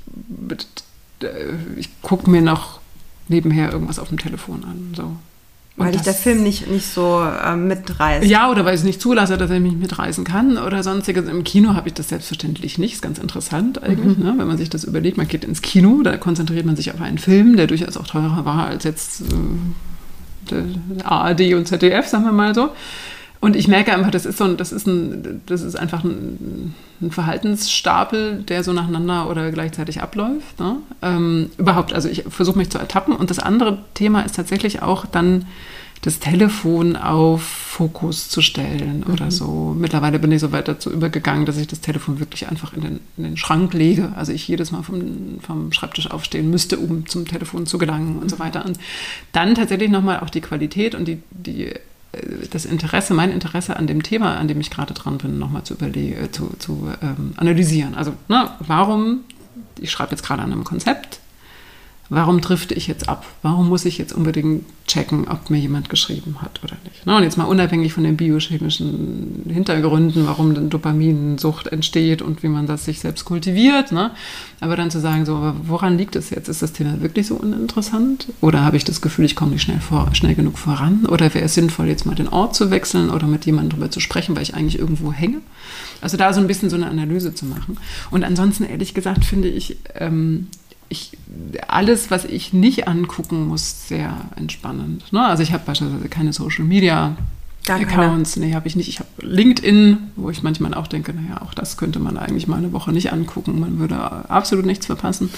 ich gucke mir noch nebenher irgendwas auf dem Telefon an. So. Weil dich der Film nicht, nicht so äh, mitreißt. Ja, oder weil ich es nicht zulasse, dass er mich mitreißen kann oder sonstiges. Im Kino habe ich das selbstverständlich nicht. Ist ganz interessant eigentlich, mhm. ne? Wenn man sich das überlegt. Man geht ins Kino, da konzentriert man sich auf einen Film, der durchaus auch teurer war als jetzt äh, A R D und Z D F, sagen wir mal so. Und ich merke einfach, das ist so ein, das ist ein, das ist einfach ein, ein Verhaltensstapel, der so nacheinander oder gleichzeitig abläuft. Ne? Ähm, überhaupt, also ich versuche mich zu ertappen. Und das andere Thema ist tatsächlich auch dann das Telefon auf Fokus zu stellen mhm. oder so. Mittlerweile bin ich so weit dazu übergegangen, dass ich das Telefon wirklich einfach in den, in den Schrank lege. Also ich jedes Mal vom, vom Schreibtisch aufstehen müsste, um zum Telefon zu gelangen und so weiter. Und dann tatsächlich nochmal auch die Qualität und die, die das Interesse, mein Interesse an dem Thema, an dem ich gerade dran bin, nochmal zu, überle- zu, zu ähm, analysieren. Also, ne, warum, ich schreibe jetzt gerade an einem Konzept, warum drifte ich jetzt ab? Warum muss ich jetzt unbedingt checken, ob mir jemand geschrieben hat oder nicht? Ne? Und jetzt mal unabhängig von den biochemischen Hintergründen, warum denn Dopaminsucht entsteht und wie man das sich selbst kultiviert. Ne? Aber dann zu sagen, so, woran liegt es jetzt? Ist das Thema wirklich so uninteressant? Oder habe ich das Gefühl, ich komme nicht schnell, vor, schnell genug voran? Oder wäre es sinnvoll, jetzt mal den Ort zu wechseln oder mit jemandem darüber zu sprechen, weil ich eigentlich irgendwo hänge? Also da so ein bisschen so eine Analyse zu machen. Und ansonsten, ehrlich gesagt, finde ich, ähm, Ich, alles, was ich nicht angucken muss, sehr entspannend. Ne? Also ich habe beispielsweise keine Social-Media-Accounts, nee, habe ich nicht. Ich habe LinkedIn, wo ich manchmal auch denke, naja, auch das könnte man eigentlich mal eine Woche nicht angucken. Man würde absolut nichts verpassen.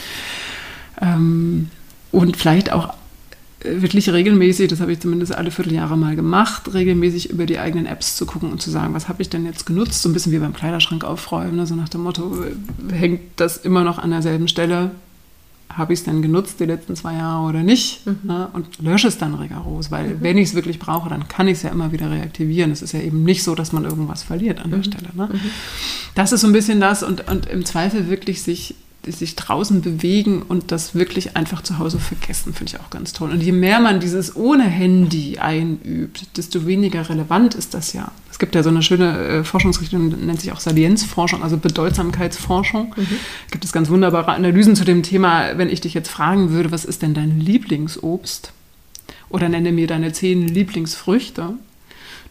Ähm, und vielleicht auch wirklich regelmäßig, das habe ich zumindest alle Vierteljahre mal gemacht, regelmäßig über die eigenen Apps zu gucken und zu sagen, was habe ich denn jetzt genutzt? So ein bisschen wie beim Kleiderschrank aufräumen, ne? So nach dem Motto, hängt das immer noch an derselben Stelle? Habe ich es denn genutzt die letzten zwei Jahre oder nicht? Mhm. Ne? Und lösche es dann rigoros, weil mhm. wenn ich es wirklich brauche, dann kann ich es ja immer wieder reaktivieren. Es ist ja eben nicht so, dass man irgendwas verliert an der mhm. Stelle. Ne? Mhm. Das ist so ein bisschen das und, und im Zweifel wirklich sich, sich draußen bewegen und das wirklich einfach zu Hause vergessen, finde ich auch ganz toll. Und je mehr man dieses ohne Handy einübt, desto weniger relevant ist das ja. Es gibt ja so eine schöne äh, Forschungsrichtung, nennt sich auch Salienzforschung, also Bedeutsamkeitsforschung. Mhm. Gibt es ganz wunderbare Analysen zu dem Thema, wenn ich dich jetzt fragen würde, was ist denn dein Lieblingsobst? Oder nenne mir deine zehn Lieblingsfrüchte.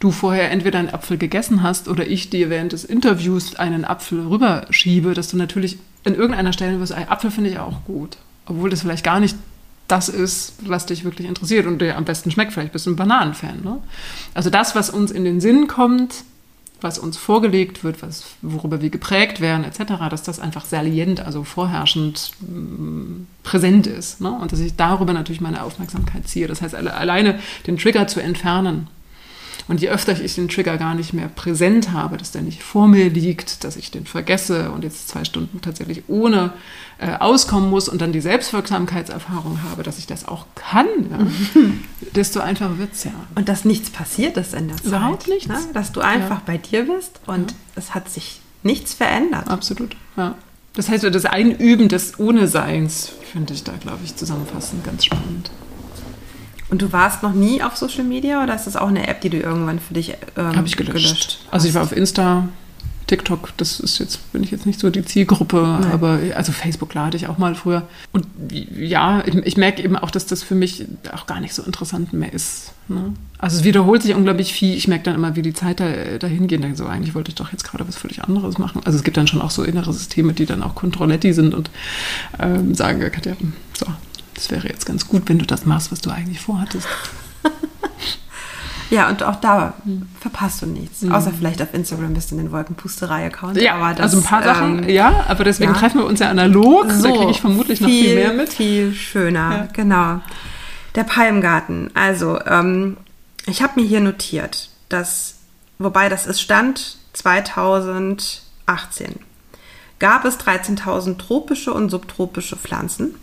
du vorher entweder einen Apfel gegessen hast oder ich dir während des Interviews einen Apfel rüberschiebe, dass du natürlich an irgendeiner Stelle wirst, ein Apfel finde ich auch gut. Obwohl das vielleicht gar nicht das ist, was dich wirklich interessiert und dir am besten schmeckt. Vielleicht bist du ein Bananenfan. Ne? Also das, was uns in den Sinn kommt, was uns vorgelegt wird, was, worüber wir geprägt werden, et cetera, dass das einfach salient, also vorherrschend m, präsent ist. Ne? Und dass ich darüber natürlich meine Aufmerksamkeit ziehe. Das heißt, alle, alleine den Trigger zu entfernen. Und je öfter ich den Trigger gar nicht mehr präsent habe, dass der nicht vor mir liegt, dass ich den vergesse und jetzt zwei Stunden tatsächlich ohne äh, auskommen muss und dann die Selbstwirksamkeitserfahrung habe, dass ich das auch kann, ja, desto einfacher wird es ja. Und dass nichts passiert ist in der Zeit. Überhaupt nichts. Ne? Dass du einfach ja. bei dir bist und ja. es hat sich nichts verändert. Absolut, ja. Das heißt, das Einüben des Ohne-Seins finde ich da, glaube ich, zusammenfassend ganz spannend. Und du warst noch nie auf Social Media oder ist das auch eine App, die du irgendwann für dich ähm, Habe ich gelöscht. gelöscht Also ich war auf Insta, TikTok, das ist jetzt, bin ich jetzt nicht so die Zielgruppe, Nein. aber also Facebook lade ich auch mal früher. Und ja, ich, ich merke eben auch, dass das für mich auch gar nicht so interessant mehr ist. Ne? Also es wiederholt sich unglaublich viel. Ich merke dann immer, wie die Zeit da, dahin geht. Denke so, eigentlich wollte ich doch jetzt gerade was völlig anderes machen. Also es gibt dann schon auch so innere Systeme, die dann auch Controlletti sind und ähm, sagen, Katja, so, das wäre jetzt ganz gut, wenn du das machst, was du eigentlich vorhattest. Ja, und auch da mhm. verpasst du nichts. Mhm. Außer vielleicht auf Instagram bist du in den Wolkenpusterei-Account. Ja, aber das, also ein paar Sachen, ähm, ja, aber deswegen ja. treffen wir uns ja analog. So, da kriege ich vermutlich viel, noch viel mehr mit. Viel schöner, ja. genau. Der Palmgarten. Also, ähm, ich habe mir hier notiert, dass, wobei das ist Stand zweitausendachtzehn, gab es dreizehntausend tropische und subtropische Pflanzen.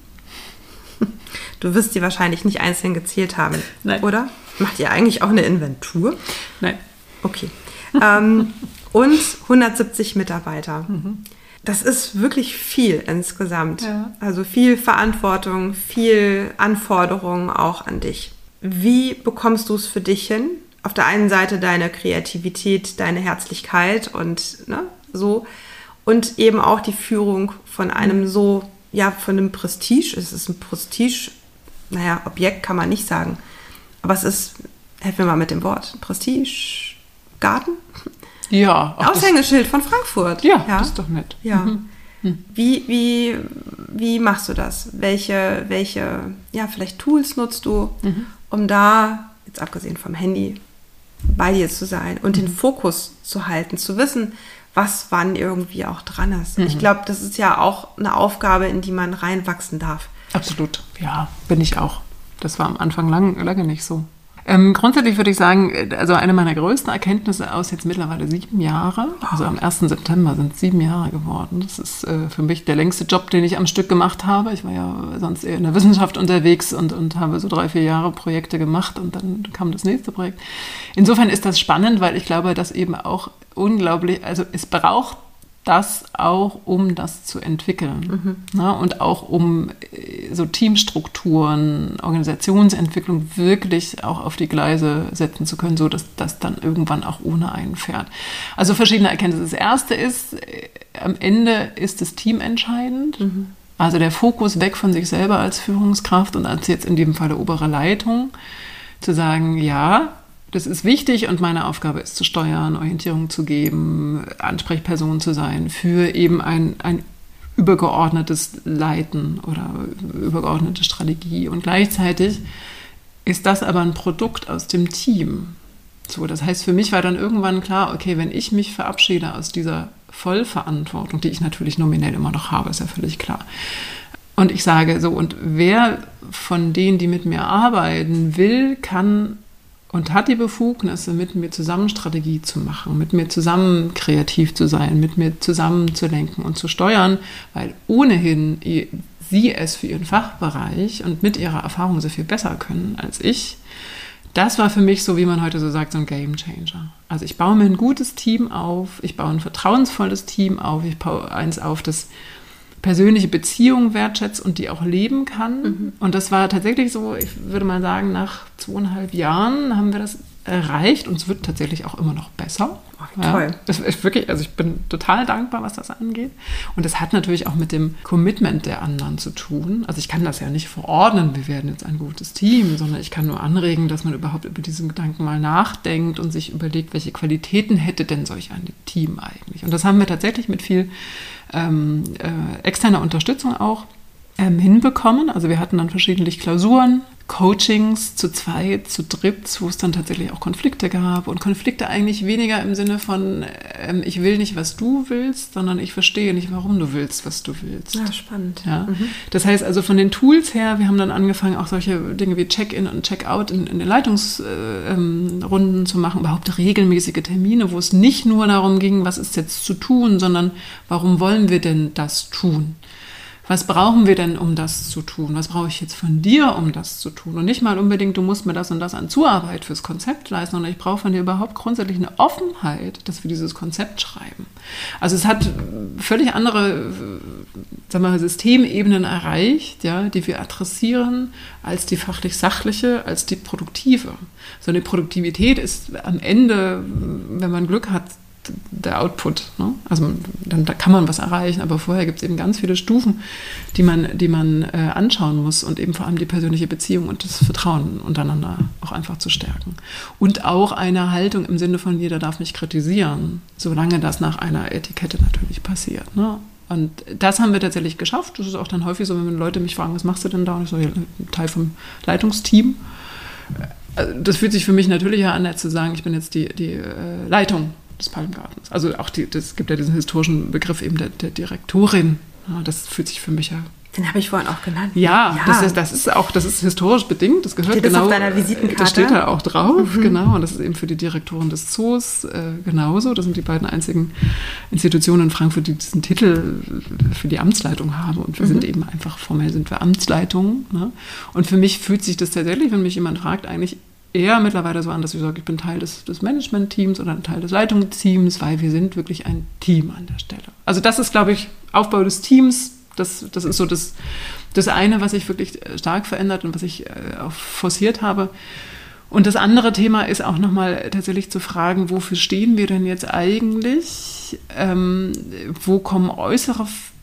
Du wirst sie wahrscheinlich nicht einzeln gezählt haben, Nein. oder? Macht ihr eigentlich auch eine Inventur? Nein. Okay. ähm, und hundertsiebzig Mitarbeiter. Mhm. Das ist wirklich viel insgesamt. Ja. Also viel Verantwortung, viel Anforderungen auch an dich. Wie bekommst du es für dich hin? Auf der einen Seite deine Kreativität, deine Herzlichkeit und ne, so. Und eben auch die Führung von einem so, ja, von einem Prestige. Es ist ein Prestige, naja, Objekt kann man nicht sagen. Aber es ist, helfen wir mal mit dem Wort, Prestige-Garten? Ja. Aushängeschild von Frankfurt. Ja, ja, das ist doch nett. Ja. Mhm. Mhm. Wie, wie, wie machst du das? Welche, welche, ja, vielleicht Tools nutzt du, mhm. um da, jetzt abgesehen vom Handy, bei dir zu sein und mhm. den Fokus zu halten, zu wissen, was wann irgendwie auch dran ist. Mhm. Ich glaube, das ist ja auch eine Aufgabe, in die man reinwachsen darf. Absolut, ja, bin ich auch. Das war am Anfang lang, lange nicht so. Ähm, grundsätzlich würde ich sagen, also eine meiner größten Erkenntnisse aus jetzt mittlerweile sieben Jahre, also am ersten September sind es sieben Jahre geworden. Das ist äh, für mich der längste Job, den ich am Stück gemacht habe. Ich war ja sonst eher in der Wissenschaft unterwegs und, und habe so drei, vier Jahre Projekte gemacht und dann kam das nächste Projekt. Insofern ist das spannend, weil ich glaube, dass eben auch unglaublich, also es braucht das auch, um das zu entwickeln. Mhm. Ne? Und auch um so Teamstrukturen, Organisationsentwicklung wirklich auch auf die Gleise setzen zu können, so dass das dann irgendwann auch ohne einen fährt. Also verschiedene Erkenntnisse. Das erste ist, am Ende ist das Team entscheidend. Mhm. Also der Fokus weg von sich selber als Führungskraft und als jetzt in dem Fall der obere Leitung, zu sagen, ja, das ist wichtig und meine Aufgabe ist zu steuern, Orientierung zu geben, Ansprechperson zu sein für eben ein, ein übergeordnetes Leiten oder übergeordnete Strategie. Und gleichzeitig ist das aber ein Produkt aus dem Team. So, das heißt, für mich war dann irgendwann klar, okay, wenn ich mich verabschiede aus dieser Vollverantwortung, die ich natürlich nominell immer noch habe, ist ja völlig klar. Und ich sage so, und wer von denen, die mit mir arbeiten will, kann und hat die Befugnisse, mit mir zusammen Strategie zu machen, mit mir zusammen kreativ zu sein, mit mir zusammen zu lenken und zu steuern, weil ohnehin sie es für ihren Fachbereich und mit ihrer Erfahrung so viel besser können als ich. Das war für mich so, wie man heute so sagt, so ein Game Changer. Also ich baue mir ein gutes Team auf, ich baue ein vertrauensvolles Team auf, ich baue eins auf, das persönliche Beziehungen wertschätzt und die auch leben kann. Mhm. Und das war tatsächlich so, ich würde mal sagen, nach zweieinhalb Jahren haben wir das, erreicht und es wird tatsächlich auch immer noch besser. Oh, toll. Ja, das ist wirklich, also ich bin total dankbar, was das angeht. Und das hat natürlich auch mit dem Commitment der anderen zu tun. Also ich kann das ja nicht verordnen, wir werden jetzt ein gutes Team, sondern ich kann nur anregen, dass man überhaupt über diesen Gedanken mal nachdenkt und sich überlegt, welche Qualitäten hätte denn solch ein Team eigentlich. Und das haben wir tatsächlich mit viel ähm, äh, externer Unterstützung auch ähm, hinbekommen. Also wir hatten dann verschiedentlich Klausuren, Coachings zu zweit, zu dritt, wo es dann tatsächlich auch Konflikte gab. Und Konflikte eigentlich weniger im Sinne von, ähm, ich will nicht, was du willst, sondern ich verstehe nicht, warum du willst, was du willst. Ja, spannend. Ja? Mhm. Das heißt also von den Tools her, wir haben dann angefangen, auch solche Dinge wie Check-in und Check-out in, in den Leitungsrunden äh, zu machen, überhaupt regelmäßige Termine, wo es nicht nur darum ging, was ist jetzt zu tun, sondern warum wollen wir denn das tun? Was brauchen wir denn, um das zu tun? Was brauche ich jetzt von dir, um das zu tun? Und nicht mal unbedingt, du musst mir das und das an Zuarbeit fürs Konzept leisten, sondern ich brauche von dir überhaupt grundsätzlich eine Offenheit, dass wir dieses Konzept schreiben. Also es hat völlig andere, sagen wir mal, Systemebenen erreicht, ja, die wir adressieren, als die fachlich-sachliche, als die produktive. So eine Produktivität ist am Ende, wenn man Glück hat, der Output. Ne? Also dann da kann man was erreichen, aber vorher gibt es eben ganz viele Stufen, die man, die man äh, anschauen muss und eben vor allem die persönliche Beziehung und das Vertrauen untereinander auch einfach zu stärken. Und auch eine Haltung im Sinne von, jeder darf mich kritisieren, solange das nach einer Etikette natürlich passiert. Ne? Und das haben wir tatsächlich geschafft. Das ist auch dann häufig so, wenn Leute mich fragen, was machst du denn da? Und ich so, ja, Teil vom Leitungsteam. Das fühlt sich für mich natürlicher an, als zu sagen, ich bin jetzt die, die äh, Leitung des Palmgartens. Also auch die, das gibt ja diesen historischen Begriff eben der, der Direktorin. Ja, das fühlt sich für mich ja. Den habe ich vorhin auch genannt. Ja, ja. Das, ist, das ist auch, das ist historisch bedingt. Das gehört steht das genau. Auf deiner Visitenkarte? Das steht da auch drauf, mhm. genau. Und das ist eben für die Direktorin des Zoos äh, genauso. Das sind die beiden einzigen Institutionen in Frankfurt, die diesen Titel für die Amtsleitung haben. Und wir mhm. sind eben einfach, formell sind wir Amtsleitung. Ne? Und für mich fühlt sich das tatsächlich, wenn mich jemand fragt, eigentlich eher mittlerweile so an, dass ich sage, ich bin Teil des, des Management-Teams oder ein Teil des Leitungsteams, weil wir sind wirklich ein Team an der Stelle. Also das ist, glaube ich, Aufbau des Teams, das, das ist so das, das eine, was sich wirklich stark verändert und was ich äh, auch forciert habe. Und das andere Thema ist auch nochmal tatsächlich zu fragen, wofür stehen wir denn jetzt eigentlich? Ähm, wo kommen äußere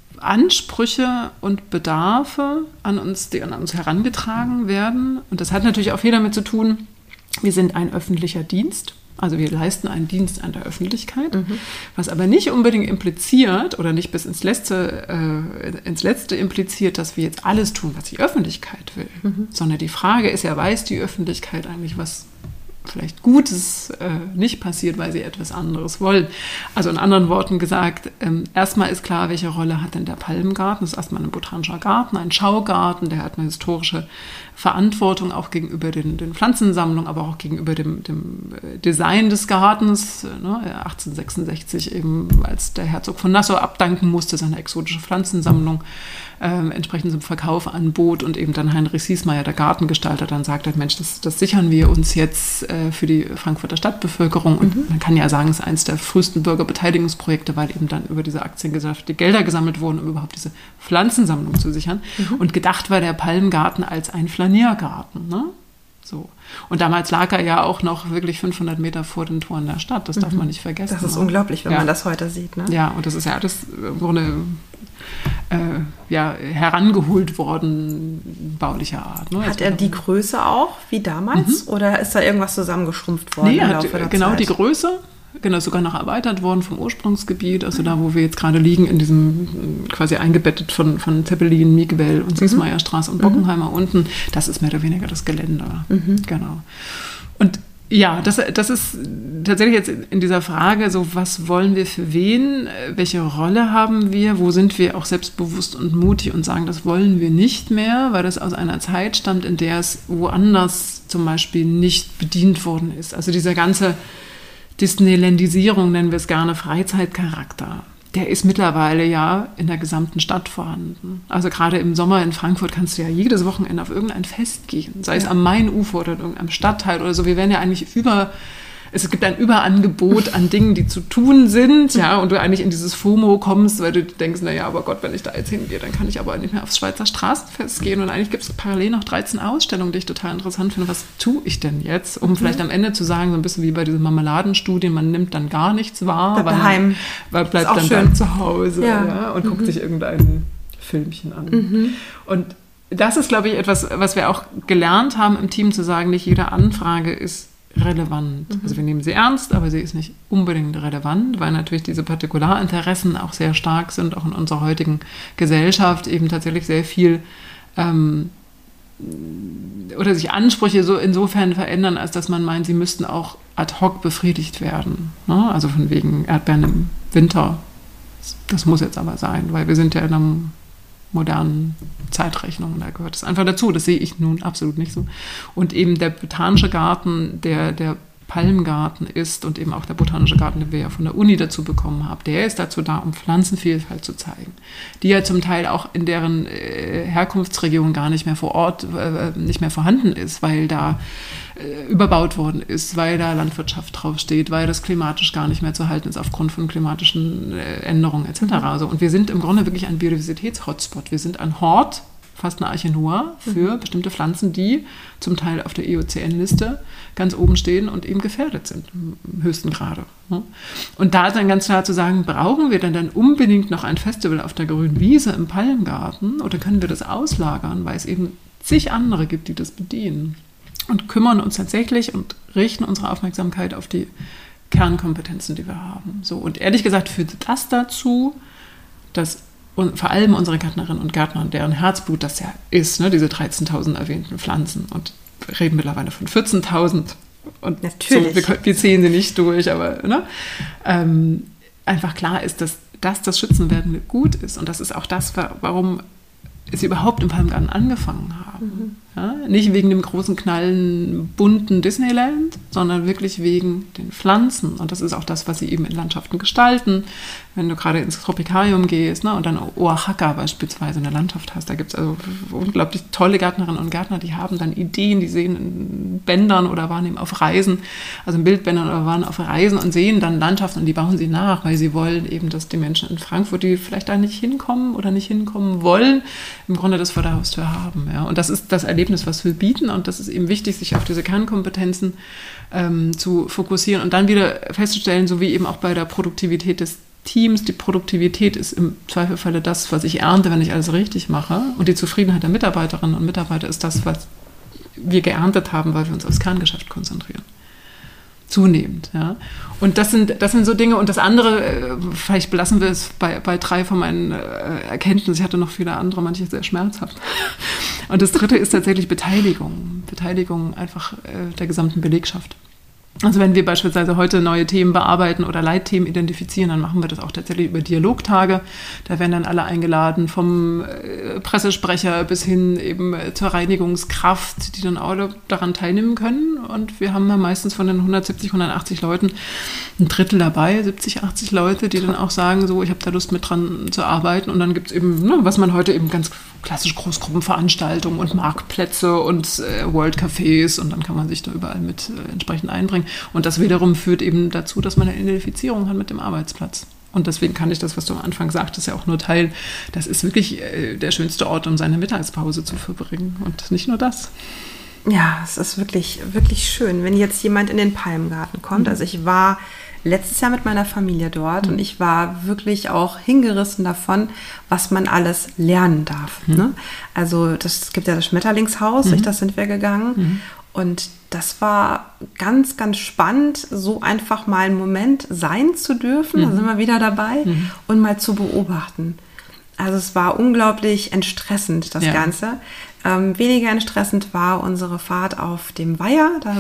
Ansprüche und Bedarfe an uns, die an uns herangetragen werden? Und das hat natürlich auch viel damit zu tun, wir sind ein öffentlicher Dienst, also wir leisten einen Dienst an der Öffentlichkeit, mhm. was aber nicht unbedingt impliziert oder nicht bis ins Letzte, äh, ins Letzte impliziert, dass wir jetzt alles tun, was die Öffentlichkeit will, mhm. sondern die Frage ist ja, weiß die Öffentlichkeit eigentlich, was vielleicht Gutes äh, nicht passiert, weil sie etwas anderes wollen. Also in anderen Worten gesagt, ähm, erstmal ist klar, welche Rolle hat denn der Palmgarten? Das ist erstmal ein botanischer Garten, ein Schaugarten, der hat eine historische Verantwortung auch gegenüber den, den Pflanzensammlungen, aber auch gegenüber dem, dem Design des Gartens. Ne? achtzehnhundertsechsundsechzig eben, als der Herzog von Nassau abdanken musste, seine exotische Pflanzensammlung äh, entsprechend zum Verkauf anbot und eben dann Heinrich Siesmayer, der Gartengestalter, dann sagte, Mensch, das, das sichern wir uns jetzt äh, für die Frankfurter Stadtbevölkerung. Und mhm. man kann ja sagen, es ist eines der frühesten Bürgerbeteiligungsprojekte, weil eben dann über diese Aktiengesellschaft die Gelder gesammelt wurden, um überhaupt diese Pflanzensammlung zu sichern. Mhm. Und gedacht war der Palmgarten als ein Flaniergarten, ne? So. Und damals lag er ja auch noch wirklich fünfhundert Meter vor den Toren der Stadt. Das darf man nicht vergessen. Das ist ne? unglaublich, wenn ja. man das heute sieht. Ne? Ja, und das ist ja alles im Grunde äh, ja, herangeholt worden, baulicher Art. Ne? Hat er die Größe auch, wie damals? Mhm. Oder ist da irgendwas zusammengeschrumpft worden? Nee, er im hat Laufe der genau Zeit? die Größe. Genau, sogar noch erweitert worden vom Ursprungsgebiet, also da, wo wir jetzt gerade liegen, in diesem quasi eingebettet von, von Zeppelin, Migwell und Siesmayerstraße und Bockenheimer mhm. unten, das ist mehr oder weniger das Gelände. Mhm. Genau. Und ja, das, das ist tatsächlich jetzt in dieser Frage, so was wollen wir für wen, welche Rolle haben wir, wo sind wir auch selbstbewusst und mutig und sagen, das wollen wir nicht mehr, weil das aus einer Zeit stammt, in der es woanders zum Beispiel nicht bedient worden ist. Also dieser ganze Disneylandisierung, nennen wir es gerne, Freizeitcharakter, der ist mittlerweile ja in der gesamten Stadt vorhanden. Also gerade im Sommer in Frankfurt kannst du ja jedes Wochenende auf irgendein Fest gehen, sei es ja. am Mainufer oder in irgendeinem Stadtteil oder so. Wir werden ja eigentlich über es gibt ein Überangebot an Dingen, die zu tun sind, ja, und du eigentlich in dieses FOMO kommst, weil du denkst, naja, aber Gott, wenn ich da jetzt hingehe, dann kann ich aber nicht mehr aufs Schweizer Straßenfest gehen. Und eigentlich gibt es parallel noch dreizehn Ausstellungen, die ich total interessant finde. Was tue ich denn jetzt, um mhm. vielleicht am Ende zu sagen, so ein bisschen wie bei diesen Marmeladenstudien, man nimmt dann gar nichts wahr, bleibt daheim, weil bleibt dann, dann zu Hause ja. Ja, und mhm. guckt sich irgendein Filmchen an. Mhm. Und das ist, glaube ich, etwas, was wir auch gelernt haben im Team, zu sagen, nicht jede Anfrage ist relevant. Mhm. Also wir nehmen sie ernst, aber sie ist nicht unbedingt relevant, weil natürlich diese Partikularinteressen auch sehr stark sind, auch in unserer heutigen Gesellschaft eben tatsächlich sehr viel ähm, oder sich Ansprüche so insofern verändern, als dass man meint, sie müssten auch ad hoc befriedigt werden. Ne? Also von wegen Erdbeeren im Winter. Das muss jetzt aber sein, weil wir sind ja in einer modernen Zeitrechnung, da gehört es einfach dazu. Das sehe ich nun absolut nicht so. Und eben der botanische Garten, der der Palmgarten ist und eben auch der botanische Garten, den wir ja von der Uni dazu bekommen haben, der ist dazu da, um Pflanzenvielfalt zu zeigen, die ja zum Teil auch in deren äh, Herkunftsregion gar nicht mehr vor Ort, äh, nicht mehr vorhanden ist, weil da äh, überbaut worden ist, weil da Landwirtschaft draufsteht, weil das klimatisch gar nicht mehr zu halten ist aufgrund von klimatischen äh, Änderungen et cetera. Also, und wir sind im Grunde wirklich ein Biodiversitäts-Hotspot. Wir sind ein Hort, fast eine Arche Noah für mhm. bestimmte Pflanzen, die zum Teil auf der I U C N-Liste ganz oben stehen und eben gefährdet sind, im höchsten Grade. Und da dann ganz klar zu sagen, brauchen wir denn dann unbedingt noch ein Festival auf der grünen Wiese im Palmgarten oder können wir das auslagern, weil es eben zig andere gibt, die das bedienen, und kümmern uns tatsächlich und richten unsere Aufmerksamkeit auf die Kernkompetenzen, die wir haben. So, und ehrlich gesagt führt das dazu, dass und vor allem unsere Gärtnerinnen und Gärtner, deren Herzblut das ja ist, ne, diese dreizehntausend erwähnten Pflanzen. Und wir reden mittlerweile von vierzehntausend. Und natürlich. So, wir, wir ziehen sie nicht durch, aber ne, ähm, einfach klar ist, dass, dass das Schützenwerdende gut ist. Und das ist auch das, warum sie überhaupt im Palmgarten angefangen haben. Mhm. Ja, nicht wegen dem großen, knallen, bunten Disneyland, sondern wirklich wegen den Pflanzen. Und das ist auch das, was sie eben in Landschaften gestalten. Wenn du gerade ins Tropikarium gehst, ne, und dann Oaxaca beispielsweise eine Landschaft hast, da gibt es also unglaublich tolle Gärtnerinnen und Gärtner, die haben dann Ideen, die sehen in Bändern oder waren eben auf Reisen, also in Bildbändern oder waren auf Reisen und sehen dann Landschaften und die bauen sie nach, weil sie wollen eben, dass die Menschen in Frankfurt, die vielleicht da nicht hinkommen oder nicht hinkommen wollen, im Grunde das vor der Haustür haben. Ja. Und das ist das Erlebnis, was wir bieten, und das ist eben wichtig, sich auf diese Kernkompetenzen ähm, zu fokussieren und dann wieder festzustellen, so wie eben auch bei der Produktivität des Teams, die Produktivität ist im Zweifelfalle das, was ich ernte, wenn ich alles richtig mache, und die Zufriedenheit der Mitarbeiterinnen und Mitarbeiter ist das, was wir geerntet haben, weil wir uns aufs Kerngeschäft konzentrieren. Zunehmend, ja. Und das sind, das sind so Dinge. Und das andere, vielleicht belassen wir es bei, bei drei von meinen äh, Erkenntnissen. Ich hatte noch viele andere, manche sehr schmerzhaft. Und das dritte ist tatsächlich Beteiligung. Beteiligung einfach äh, der gesamten Belegschaft. Also wenn wir beispielsweise heute neue Themen bearbeiten oder Leitthemen identifizieren, dann machen wir das auch tatsächlich über Dialogtage. Da werden dann alle eingeladen, vom äh, Pressesprecher bis hin eben äh, zur Reinigungskraft, die dann auch daran teilnehmen können. Und wir haben ja meistens von den hundertsiebzig, hundertachtzig Leuten ein Drittel dabei, siebzig, achtzig Leute, die dann auch sagen, so, ich habe da Lust mit dran zu arbeiten. Und dann gibt es eben, ne, was man heute eben ganz klassisch Großgruppenveranstaltungen und Marktplätze und äh, World Cafés, und dann kann man sich da überall mit äh, entsprechend einbringen. Und das wiederum führt eben dazu, dass man eine Identifizierung hat mit dem Arbeitsplatz. Und deswegen kann ich das, was du am Anfang sagtest, ja auch nur teilen. Das ist wirklich äh, der schönste Ort, um seine Mittagspause zu verbringen. Und nicht nur das. Ja, es ist wirklich, wirklich schön, wenn jetzt jemand in den Palmgarten kommt. Mhm. Also ich war letztes Jahr mit meiner Familie dort, mhm. und ich war wirklich auch hingerissen davon, was man alles lernen darf. Mhm. Ne? Also das, es gibt ja das Schmetterlingshaus, mhm. durch das sind wir gegangen. Mhm. Und das war ganz, ganz spannend, so einfach mal einen Moment sein zu dürfen, mhm. da sind wir wieder dabei, mhm. und mal zu beobachten. Also es war unglaublich entstressend, das ja. Ganze. Ähm, weniger entstressend war unsere Fahrt auf dem Weiher. Da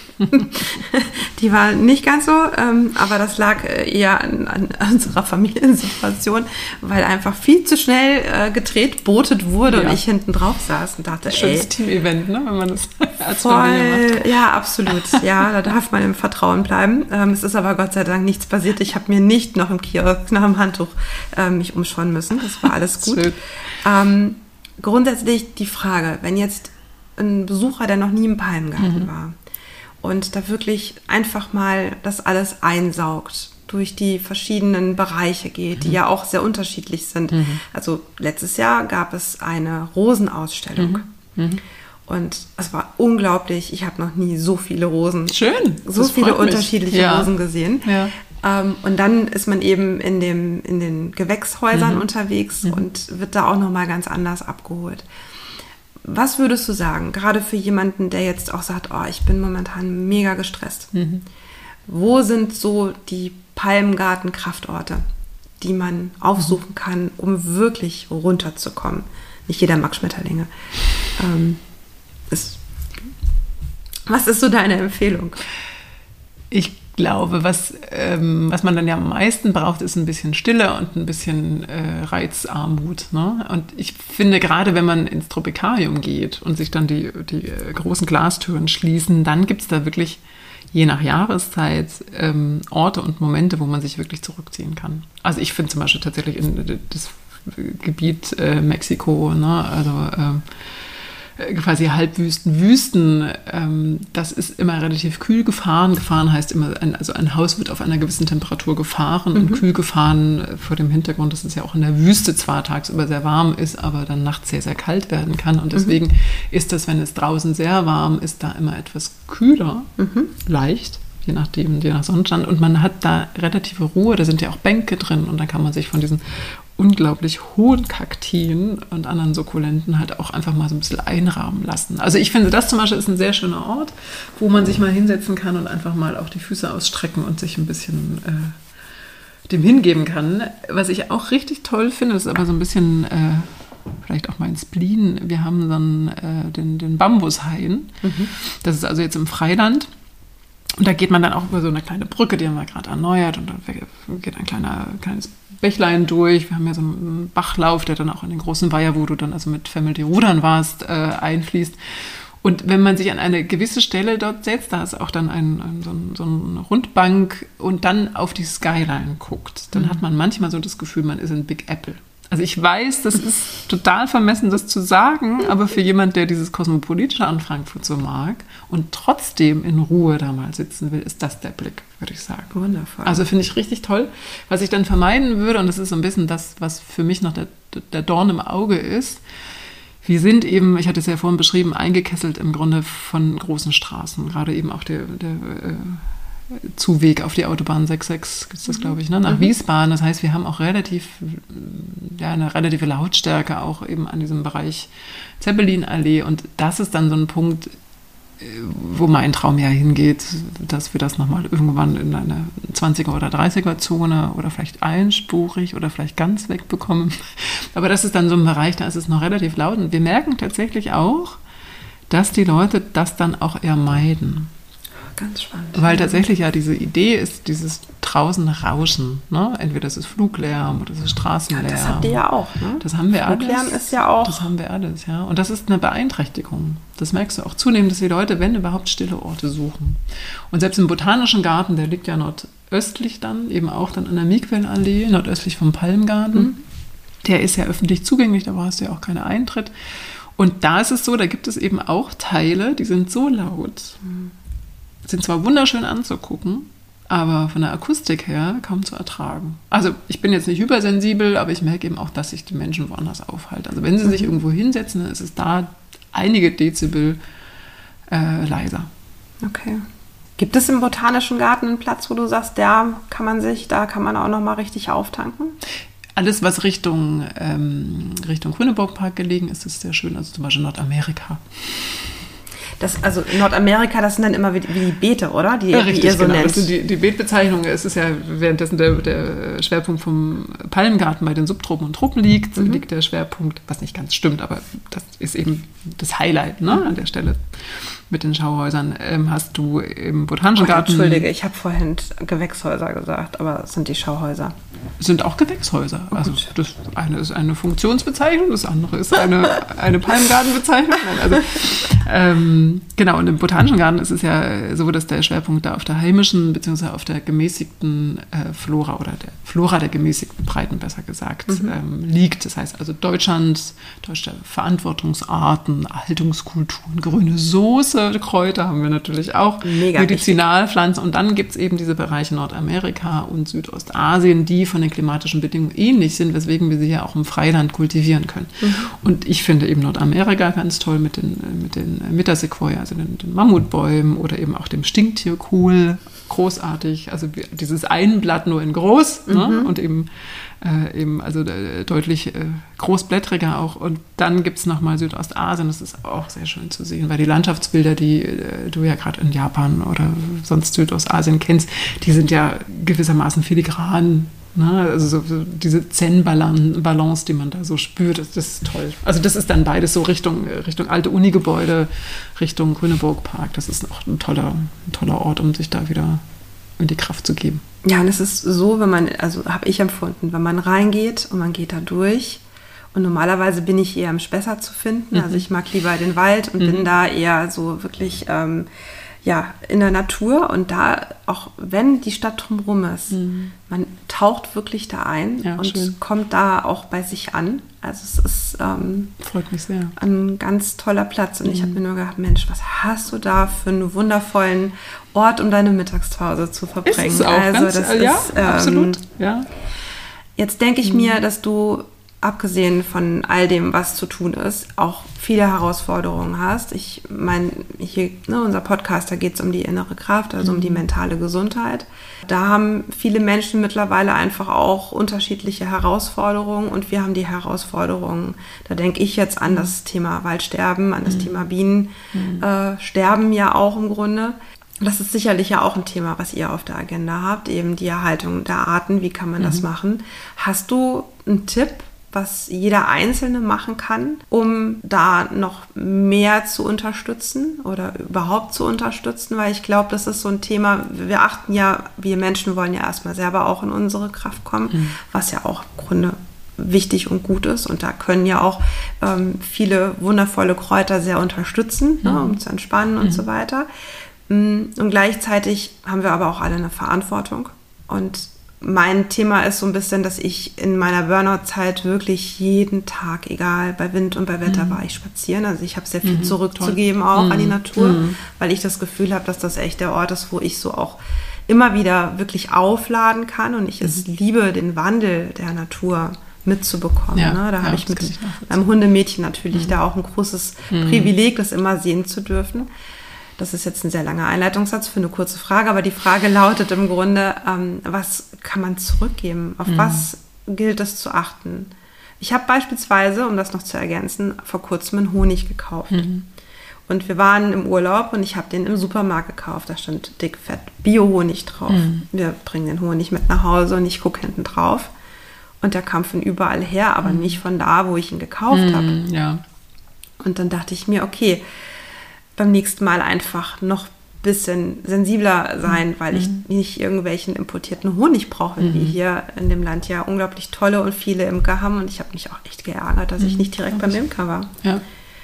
die war nicht ganz so, ähm, aber das lag eher an, an unserer Familiensituation, weil einfach viel zu schnell äh, gedreht, bootet wurde, ja. und ich hinten drauf saß und dachte, schönes Team-Event, ne, wenn man das als voll, Familie macht. Ja, absolut. Ja, da darf man im Vertrauen bleiben. Ähm, es ist aber Gott sei Dank nichts passiert. Ich habe mir nicht noch im Kiosk nach dem Handtuch ähm, mich umschauen müssen. Das war alles gut. Ähm, grundsätzlich die Frage, wenn jetzt ein Besucher, der noch nie im Palmgarten mhm. war, und da wirklich einfach mal das alles einsaugt, durch die verschiedenen Bereiche geht, die mhm. ja auch sehr unterschiedlich sind. Mhm. Also letztes Jahr gab es eine Rosenausstellung. Mhm. Mhm. Und es war unglaublich. Ich habe noch nie so viele Rosen, Schön, so viele unterschiedliche ja. Rosen gesehen. Ja. Ähm, und dann ist man eben in, dem, in den Gewächshäusern mhm. unterwegs mhm. und wird da auch nochmal ganz anders abgeholt. Was würdest du sagen, gerade für jemanden, der jetzt auch sagt, oh, ich bin momentan mega gestresst. Mhm. Wo sind so die Palmgarten-Kraftorte, die man aufsuchen kann, um wirklich runterzukommen? Nicht jeder mag Schmetterlinge. Ähm, ist, was ist so deine Empfehlung? Ich glaube, was, ähm, was man dann ja am meisten braucht, ist ein bisschen Stille und ein bisschen äh, Reizarmut. Ne? Und ich finde, gerade wenn man ins Tropikarium geht und sich dann die, die äh, großen Glastüren schließen, dann gibt es da wirklich je nach Jahreszeit ähm, Orte und Momente, wo man sich wirklich zurückziehen kann. Also ich finde zum Beispiel tatsächlich in das Gebiet äh, Mexiko, ne, also äh, quasi Halbwüsten, Wüsten, ähm, das ist immer relativ kühl gefahren. Gefahren heißt immer, ein, also ein Haus wird auf einer gewissen Temperatur gefahren mhm. und kühl gefahren vor dem Hintergrund, dass es ja auch in der Wüste zwar tagsüber sehr warm ist, aber dann nachts sehr, sehr kalt werden kann. Und deswegen mhm. ist das, wenn es draußen sehr warm ist, da immer etwas kühler, mhm. leicht, je nachdem, je nach Sonnenstand. Und man hat da relative Ruhe, da sind ja auch Bänke drin und dann kann man sich von diesen unglaublich hohen Kaktien und anderen Sukkulenten halt auch einfach mal so ein bisschen einrahmen lassen. Also ich finde, das zum Beispiel ist ein sehr schöner Ort, wo man sich mal hinsetzen kann und einfach mal auch die Füße ausstrecken und sich ein bisschen äh, dem hingeben kann. Was ich auch richtig toll finde, ist aber so ein bisschen äh, vielleicht auch mein Spleen. Wir haben dann äh, den, den Bambushain. Mhm. Das ist also jetzt im Freiland. Und da geht man dann auch über so eine kleine Brücke, die haben wir gerade erneuert und dann geht ein kleiner, kleines Bächlein durch. Wir haben ja so einen Bachlauf, der dann auch in den großen Weiher, wo du dann also mit Family rudern warst, äh, einfließt. Und wenn man sich an eine gewisse Stelle dort setzt, da ist auch dann ein, ein, so, ein, so eine Rundbank und dann auf die Skyline guckt, dann mhm. hat man manchmal so das Gefühl, man ist in Big Apple. Also ich weiß, das ist total vermessen, das zu sagen, aber für jemand, der dieses Kosmopolitische an Frankfurt so mag und trotzdem in Ruhe da mal sitzen will, ist das der Blick, würde ich sagen. Wundervoll. Also finde ich richtig toll. Was ich dann vermeiden würde, und das ist so ein bisschen das, was für mich noch der, der Dorn im Auge ist, wir sind eben, ich hatte es ja vorhin beschrieben, eingekesselt im Grunde von großen Straßen, gerade eben auch der, der äh, Zuweg auf die Autobahn sechs sechs gibt es das, glaube ich, ne, nach mhm. Wiesbaden. Das heißt, wir haben auch relativ, ja, eine relative Lautstärke auch eben an diesem Bereich Zeppelinallee. Und das ist dann so ein Punkt, wo mein Traum ja hingeht, dass wir das nochmal irgendwann in eine zwanziger- oder dreißiger-Zone oder vielleicht einspurig oder vielleicht ganz wegbekommen. Aber das ist dann so ein Bereich, da ist es noch relativ laut. Und wir merken tatsächlich auch, dass die Leute das dann auch eher meiden. Ganz spannend. Weil tatsächlich ja diese Idee ist, dieses draußen Rauschen. Ne? Entweder das ist Fluglärm oder das ist Straßenlärm. Ja, das habt ihr ja auch. Ne? Das haben wir alles. Fluglärm ist ja auch. Das haben wir alles, ja. Und das ist eine Beeinträchtigung. Das merkst du auch zunehmend, dass die Leute, wenn überhaupt, stille Orte suchen. Und selbst im Botanischen Garten, der liegt ja nordöstlich dann, eben auch dann an der Miquellenallee, nordöstlich vom Palmgarten. Mhm. Der ist ja öffentlich zugänglich, da hast du ja auch keinen Eintritt. Und da ist es so, da gibt es eben auch Teile, die sind so laut. Mhm. Sind zwar wunderschön anzugucken, aber von der Akustik her kaum zu ertragen. Also ich bin jetzt nicht hypersensibel, aber ich merke eben auch, dass sich die Menschen woanders aufhalten. Also wenn sie sich irgendwo hinsetzen, dann ist es da einige Dezibel äh, leiser. Okay. Gibt es im Botanischen Garten einen Platz, wo du sagst, da kann man sich, da kann man auch nochmal richtig auftanken? Alles, was Richtung, ähm, Richtung Grüneburg-Park gelegen ist, ist sehr schön. Also zum Beispiel Nordamerika. Das, also Nordamerika, das sind dann immer wie, wie die Beete, oder? Die, ja, richtig, die ihr so genau. nennt. Das sind die, die Beetbezeichnung. Es ist ja währenddessen der, der Schwerpunkt vom Palmgarten bei den Subtropen und Tropen liegt, mhm. liegt der Schwerpunkt, was nicht ganz stimmt, aber das ist eben das Highlight, ne, an der Stelle. Mit den Schauhäusern ähm, hast du im Botanischen oh, Garten... Entschuldige, ich habe vorhin Gewächshäuser gesagt, aber es sind die Schauhäuser. Es sind auch Gewächshäuser. Oh, also das eine ist eine Funktionsbezeichnung, das andere ist eine, eine Palmgartenbezeichnung. Also, ähm, genau, und im Botanischen Garten ist es ja so, dass der Schwerpunkt da auf der heimischen bzw. auf der gemäßigten äh, Flora oder der Flora der gemäßigten Breiten, besser gesagt, mhm. ähm, liegt. Das heißt also Deutschland, deutsche Verantwortungsarten, Erhaltungskulturen, grüne Soße, Gewürze, Kräuter haben wir natürlich auch, Mega Medizinalpflanzen. Und dann gibt es eben diese Bereiche Nordamerika und Südostasien, die von den klimatischen Bedingungen ähnlich sind, weswegen wir sie ja auch im Freiland kultivieren können. Mhm. Und ich finde eben Nordamerika ganz toll mit den, mit den Metasequoia, also den, den Mammutbäumen oder eben auch dem Stinktierkohl. Großartig, also dieses Einblatt nur in groß, mhm. ne? Und eben, äh, eben also äh, deutlich äh, großblättriger auch. Und dann gibt es nochmal Südostasien, das ist auch sehr schön zu sehen, weil die Landschaftsbilder, die äh, du ja gerade in Japan oder sonst Südostasien kennst, die sind ja gewissermaßen filigran. Ne, also so, so diese Zen-Balance, die man da so spürt, das, das ist toll. Also das ist dann beides so Richtung, Richtung alte Unigebäude, Richtung Grüneburg-Park. Das ist auch ein toller, ein toller Ort, um sich da wieder in die Kraft zu geben. Ja, und es ist so, wenn man, also habe ich empfunden, wenn man reingeht und man geht da durch und normalerweise bin ich eher im Spessart zu finden, mhm. also ich mag lieber den Wald und mhm. bin da eher so wirklich ähm, ja, in der Natur und da, auch wenn die Stadt drumherum ist, mhm. man taucht wirklich da ein ja, und schön. Kommt da auch bei sich an. Also es ist ähm, freut mich sehr. Ein ganz toller Platz und mhm. ich habe mir nur gedacht, Mensch, was hast du da für einen wundervollen Ort, um deine Mittagspause zu verbringen. Ist es auch also ganz, das ja, ist, ähm, absolut. Ja. Jetzt denke ich mhm. mir, dass du abgesehen von all dem, was zu tun ist, auch viele Herausforderungen hast. Ich meine, hier, ne, unser Podcast, da geht es um die innere Kraft, also mhm. um die mentale Gesundheit. Da haben viele Menschen mittlerweile einfach auch unterschiedliche Herausforderungen und wir haben die Herausforderungen, da denke ich jetzt an mhm. das Thema Waldsterben, an das mhm. Thema Bienensterben mhm. äh, ja auch im Grunde. Das ist sicherlich ja auch ein Thema, was ihr auf der Agenda habt, eben die Erhaltung der Arten. Wie kann man mhm. das machen? Hast du einen Tipp, was jeder Einzelne machen kann, um da noch mehr zu unterstützen oder überhaupt zu unterstützen? Weil ich glaube, das ist so ein Thema, wir achten ja, wir Menschen wollen ja erstmal selber auch in unsere Kraft kommen, mhm. was ja auch im Grunde wichtig und gut ist. Und da können ja auch ähm, viele wundervolle Kräuter sehr unterstützen, mhm. ne, um zu entspannen und mhm. so weiter. Und gleichzeitig haben wir aber auch alle eine Verantwortung. Und mein Thema ist so ein bisschen, dass ich in meiner Burnout-Zeit wirklich jeden Tag, egal bei Wind und bei Wetter, mhm. war ich spazieren. Also ich habe sehr viel mhm, zurückzugeben toll. auch mhm. an die Natur, mhm. weil ich das Gefühl habe, dass das echt der Ort ist, wo ich so auch immer wieder wirklich aufladen kann und ich mhm. es liebe, den Wandel der Natur mitzubekommen. Ja, ne? Da ja, habe ich mit meinem Hundemädchen natürlich mhm. da auch ein großes mhm. Privileg, das immer sehen zu dürfen. Das ist jetzt ein sehr langer Einleitungssatz für eine kurze Frage, aber die Frage lautet im Grunde, ähm, was kann man zurückgeben? Auf mhm. was gilt es zu achten? Ich habe beispielsweise, um das noch zu ergänzen, vor kurzem einen Honig gekauft. Mhm. Und wir waren im Urlaub und ich habe den im Supermarkt gekauft. Da stand dick, fett Bio-Honig drauf. Mhm. Wir bringen den Honig mit nach Hause und ich gucke hinten drauf. Und der kam von überall her, aber mhm. nicht von da, wo ich ihn gekauft mhm, habe. Ja. Und dann dachte ich mir, okay, beim nächsten Mal einfach noch ein bisschen sensibler sein, weil ich mhm. nicht irgendwelchen importierten Honig brauche, wenn mhm. wir hier in dem Land ja unglaublich tolle und viele Imker haben. Und ich habe mich auch echt geärgert, dass mhm. ich nicht direkt beim Imker war. Ja.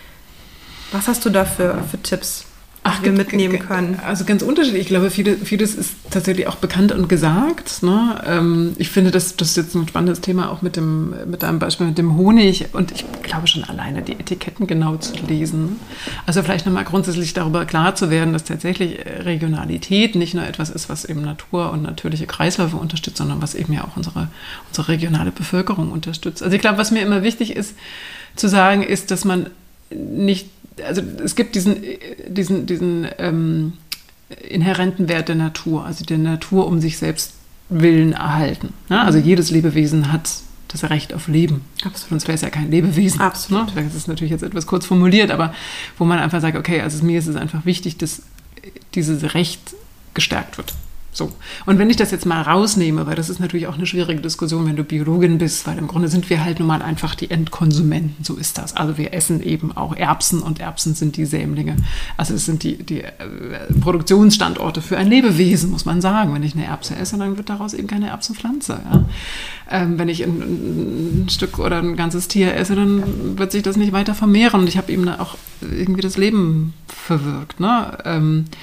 Was hast du da für, für Tipps, Ach, wir mitnehmen können? Also ganz unterschiedlich. Ich glaube, viele, vieles ist tatsächlich auch bekannt und gesagt. Ne? Ähm, ich finde, das, das ist jetzt ein spannendes Thema, auch mit dem, mit deinem Beispiel mit dem Honig. Und ich glaube schon alleine, die Etiketten genau zu lesen. Also vielleicht nochmal grundsätzlich darüber klar zu werden, dass tatsächlich Regionalität nicht nur etwas ist, was eben Natur und natürliche Kreisläufe unterstützt, sondern was eben ja auch unsere, unsere regionale Bevölkerung unterstützt. Also ich glaube, was mir immer wichtig ist zu sagen, ist, dass man nicht Also es gibt diesen, diesen, diesen ähm, inhärenten Wert der Natur, also der Natur um sich selbst willen erhalten. Ne? Also jedes Lebewesen hat das Recht auf Leben. Absolut. Sonst wäre es ja kein Lebewesen. Absolut. Ne? Das ist natürlich jetzt etwas kurz formuliert, aber wo man einfach sagt, okay, also mir ist es einfach wichtig, dass dieses Recht gestärkt wird. So. Und wenn ich das jetzt mal rausnehme, weil das ist natürlich auch eine schwierige Diskussion, wenn du Biologin bist, weil im Grunde sind wir halt nun mal einfach die Endkonsumenten, so ist das. Also wir essen eben auch Erbsen und Erbsen sind die Sämlinge. Also es sind die, die Produktionsstandorte für ein Lebewesen, muss man sagen. Wenn ich eine Erbse esse, dann wird daraus eben keine Erbsenpflanze. Ja? Ähm, wenn ich ein, ein Stück oder ein ganzes Tier esse, dann wird sich das nicht weiter vermehren und ich habe eben auch irgendwie das Leben verwirkt. Ne? Ähm,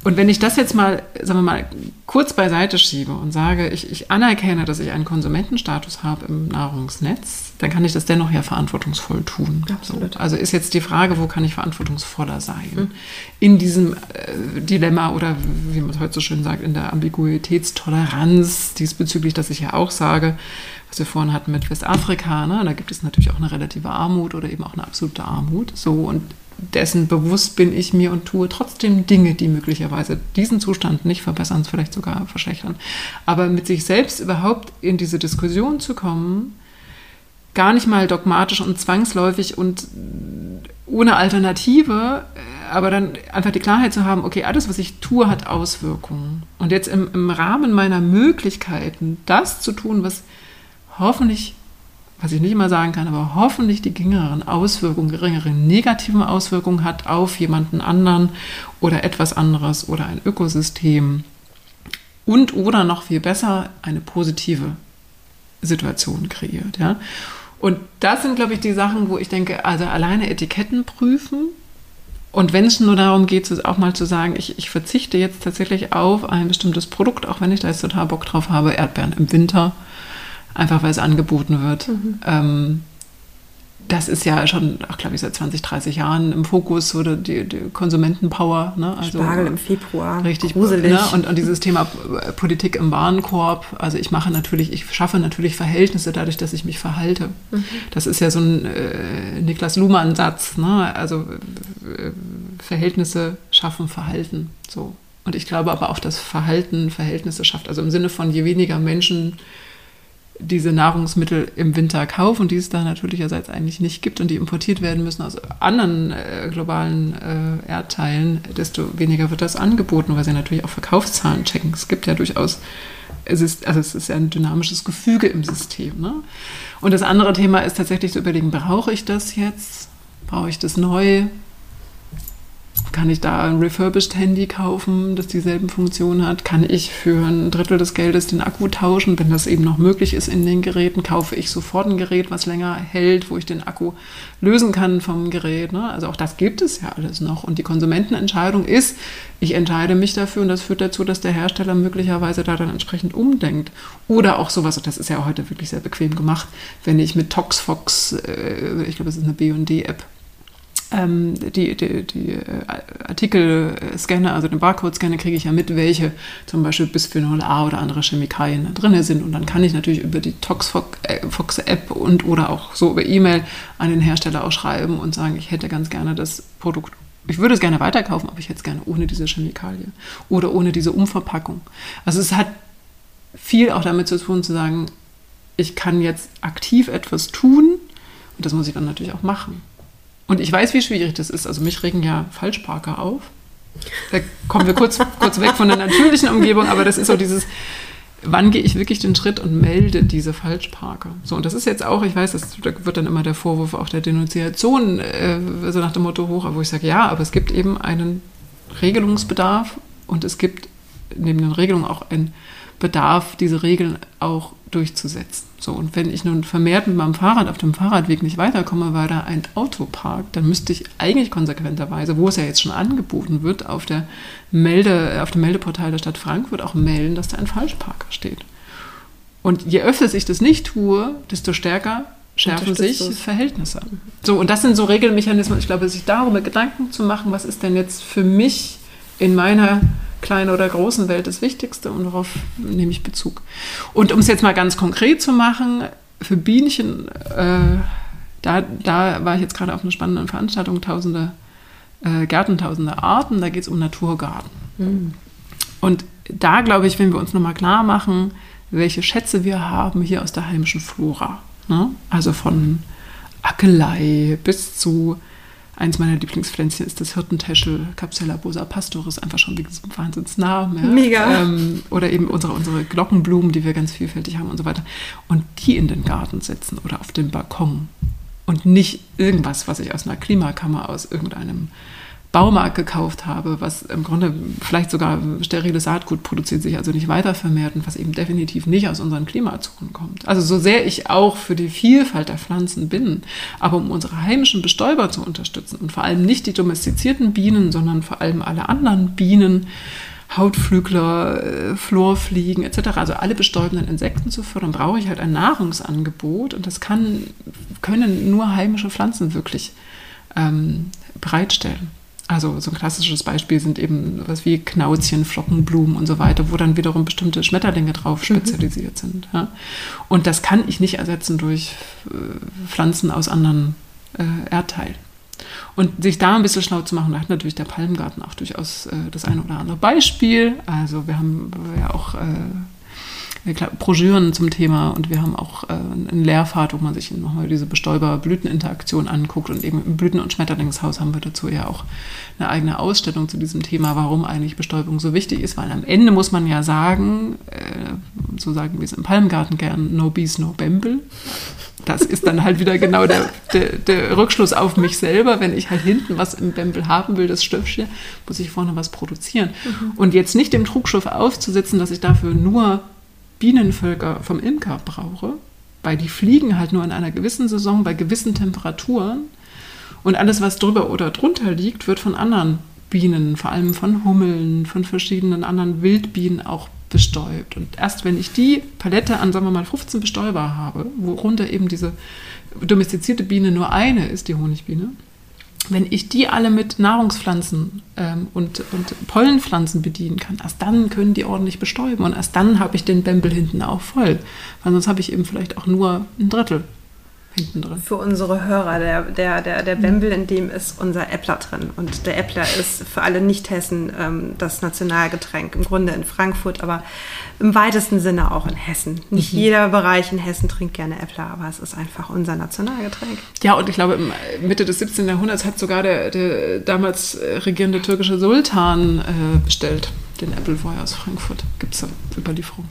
Und wenn ich das jetzt mal, sagen wir mal, kurz beiseite schiebe und sage, ich, ich anerkenne, dass ich einen Konsumentenstatus habe im Nahrungsnetz, dann kann ich das dennoch ja verantwortungsvoll tun. Absolut. So. Also ist jetzt die Frage, wo kann ich verantwortungsvoller sein? Mhm. In diesem äh, Dilemma oder wie man es heute so schön sagt, in der Ambiguitätstoleranz diesbezüglich, dass ich ja auch sage, was wir vorhin hatten mit Westafrika, ne? Da gibt es natürlich auch eine relative Armut oder eben auch eine absolute Armut. So, und dessen bewusst bin ich mir und tue trotzdem Dinge, die möglicherweise diesen Zustand nicht verbessern, vielleicht sogar verschlechtern. Aber mit sich selbst überhaupt in diese Diskussion zu kommen, gar nicht mal dogmatisch und zwangsläufig und ohne Alternative, aber dann einfach die Klarheit zu haben, okay, alles, was ich tue, hat Auswirkungen. Und jetzt im, im Rahmen meiner Möglichkeiten, das zu tun, was hoffentlich, was ich nicht immer sagen kann, aber hoffentlich die geringeren Auswirkungen, geringere negativen Auswirkungen hat auf jemanden anderen oder etwas anderes oder ein Ökosystem und oder noch viel besser eine positive Situation kreiert. Ja? Und das sind, glaube ich, die Sachen, wo ich denke, also alleine Etiketten prüfen und wenn es nur darum geht, auch mal zu sagen, ich, ich verzichte jetzt tatsächlich auf ein bestimmtes Produkt, auch wenn ich da jetzt total Bock drauf habe, Erdbeeren im Winter, einfach weil es angeboten wird. Mhm. Ähm, das ist ja schon, ach, glaube ich, seit zwanzig, dreißig Jahren im Fokus, oder die, die Konsumentenpower. Ne? Also, Spargel im Februar, richtig, gruselig. Ne? Und, und dieses Thema Politik im Warenkorb, also ich mache natürlich, ich schaffe natürlich Verhältnisse dadurch, dass ich mich verhalte. Mhm. Das ist ja so ein äh, Niklas Luhmann-Satz, ne? Also äh, Verhältnisse schaffen Verhalten. So. Und ich glaube aber auch, dass Verhalten Verhältnisse schafft. Also im Sinne von, je weniger Menschen diese Nahrungsmittel im Winter kaufen, die es da natürlicherseits eigentlich nicht gibt und die importiert werden müssen aus anderen äh, globalen äh, Erdteilen, desto weniger wird das angeboten, weil sie natürlich auch Verkaufszahlen checken. Es gibt ja durchaus, es ist, also es ist ja ein dynamisches Gefüge im System. Ne? Und das andere Thema ist tatsächlich zu überlegen, brauche ich das jetzt? Brauche ich das neu? Kann ich da ein refurbished Handy kaufen, das dieselben Funktionen hat? Kann ich für ein Drittel des Geldes den Akku tauschen? Wenn das eben noch möglich ist in den Geräten, kaufe ich sofort ein Gerät, was länger hält, wo ich den Akku lösen kann vom Gerät. Ne? Also auch das gibt es ja alles noch. Und die Konsumentenentscheidung ist, ich entscheide mich dafür und das führt dazu, dass der Hersteller möglicherweise da dann entsprechend umdenkt. Oder auch sowas, und das ist ja heute wirklich sehr bequem gemacht, wenn ich mit ToxFox, äh, ich glaube, das ist eine B und D-App, die, die, die Artikel scanne, also den Barcode scanne, kriege ich ja mit, welche zum Beispiel Bisphenol A oder andere Chemikalien da drin sind. Und dann kann ich natürlich über die ToxFox-App und oder auch so über E-Mail an den Hersteller auch schreiben und sagen, ich hätte ganz gerne das Produkt, ich würde es gerne weiterkaufen, aber ich hätte es gerne ohne diese Chemikalie oder ohne diese Umverpackung. Also es hat viel auch damit zu tun, zu sagen, ich kann jetzt aktiv etwas tun und das muss ich dann natürlich auch machen. Und ich weiß, wie schwierig das ist. Also mich regen ja Falschparker auf. Da kommen wir kurz, kurz weg von der natürlichen Umgebung, aber das ist so dieses, wann gehe ich wirklich den Schritt und melde diese Falschparker? So, und das ist jetzt auch, ich weiß, das, da wird dann immer der Vorwurf auch der Denunziation, äh, so nach dem Motto hoch, wo ich sage, ja, aber es gibt eben einen Regelungsbedarf und es gibt neben den Regelungen auch einen Bedarf, diese Regeln auch durchzusetzen. So, und wenn ich nun vermehrt mit meinem Fahrrad auf dem Fahrradweg nicht weiterkomme, weil da ein Auto parkt, dann müsste ich eigentlich konsequenterweise, wo es ja jetzt schon angeboten wird, auf der Melde, auf dem Meldeportal der Stadt Frankfurt auch melden, dass da ein Falschparker steht. Und je öfter ich das nicht tue, desto stärker schärfen sich Verhältnisse. So, und das sind so Regelmechanismen. Ich glaube, sich darüber Gedanken zu machen, was ist denn jetzt für mich in meiner kleinen oder großen Welt das Wichtigste und darauf nehme ich Bezug. Und um es jetzt mal ganz konkret zu machen, für Bienchen, äh, da, da war ich jetzt gerade auf einer spannenden Veranstaltung, tausende äh, Gärten, tausende Arten, da geht es um Naturgarten. Mhm. Und da glaube ich, wenn wir uns nochmal klar machen, welche Schätze wir haben hier aus der heimischen Flora, ne? Also von Akelei bis zu eins meiner Lieblingspflänzchen ist das Hirtentäschel, Capsella bosa pastoris, einfach schon wegen diesem Wahnsinnsnamen. Ja. Mega. Ähm, oder eben unsere, unsere Glockenblumen, die wir ganz vielfältig haben und so weiter. Und die in den Garten setzen oder auf den Balkon. Und nicht irgendwas, was ich aus einer Klimakammer, aus irgendeinem Baumarkt gekauft habe, was im Grunde vielleicht sogar steriles Saatgut produziert, sich also nicht weiter vermehrt und was eben definitiv nicht aus unseren Klimazonen kommt. Also so sehr ich auch für die Vielfalt der Pflanzen bin, aber um unsere heimischen Bestäuber zu unterstützen und vor allem nicht die domestizierten Bienen, sondern vor allem alle anderen Bienen, Hautflügler, Florfliegen et cetera, also alle bestäubenden Insekten zu fördern, brauche ich halt ein Nahrungsangebot und das kann, können nur heimische Pflanzen wirklich ähm, bereitstellen. Also so ein klassisches Beispiel sind eben was wie Knauzchen, Flockenblumen und so weiter, wo dann wiederum bestimmte Schmetterlinge drauf spezialisiert mhm. sind. Ja. Und das kann ich nicht ersetzen durch äh, Pflanzen aus anderen äh, Erdteilen. Und sich da ein bisschen schlau zu machen, da hat natürlich der Palmgarten auch durchaus äh, das eine oder andere Beispiel. Also wir haben ja auch äh, Broschüren zum Thema und wir haben auch äh, einen Lehrpfad, wo man sich nochmal diese Bestäuber-Blüteninteraktion anguckt und eben im Blüten- und Schmetterlingshaus haben wir dazu ja auch eine eigene Ausstellung zu diesem Thema, warum eigentlich Bestäubung so wichtig ist, weil am Ende muss man ja sagen, äh, so sagen wir es im Palmgarten gern, no bees, no Bembel. Das ist dann halt wieder genau der, der, der Rückschluss auf mich selber. Wenn ich halt hinten was im Bembel haben will, das Stöffchen, muss ich vorne was produzieren. Mhm. Und jetzt nicht dem Trugschluss aufzusitzen, dass ich dafür nur Bienenvölker vom Imker brauche, weil die fliegen halt nur in einer gewissen Saison bei gewissen Temperaturen und alles, was drüber oder drunter liegt, wird von anderen Bienen, vor allem von Hummeln, von verschiedenen anderen Wildbienen auch bestäubt. Und erst wenn ich die Palette an, sagen wir mal, fünfzehn Bestäuber habe, worunter eben diese domestizierte Biene nur eine ist, die Honigbiene, wenn ich die alle mit Nahrungspflanzen ähm, und, und Pollenpflanzen bedienen kann, erst dann können die ordentlich bestäuben und erst dann habe ich den Bembel hinten auch voll. Weil sonst habe ich eben vielleicht auch nur ein Drittel hinten drin. Für unsere Hörer, der, der, der, der Bembel, in dem ist unser Äppler drin. Und der Äppler ist für alle Nicht-Hessen ähm, das Nationalgetränk. Im Grunde in Frankfurt, aber im weitesten Sinne auch in Hessen. Nicht mhm. jeder Bereich in Hessen trinkt gerne Äppler, aber es ist einfach unser Nationalgetränk. Ja, und ich glaube, Mitte des siebzehnten. Jahrhunderts hat sogar der, der damals regierende türkische Sultan äh, bestellt. Den Äppel vorher aus Frankfurt. Gibt es ja Überlieferung.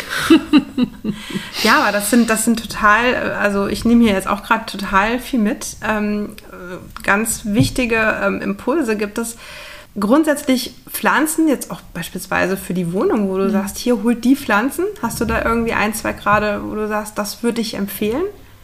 Ja, aber das sind, das sind total, also ich nehme hier jetzt auch gerade total viel mit. Ähm, ganz wichtige ähm, Impulse gibt es. Grundsätzlich Pflanzen, jetzt auch beispielsweise für die Wohnung, wo du mhm. sagst, hier holt die Pflanzen. Hast du da irgendwie ein, zwei gerade, wo du sagst, das würde ich empfehlen?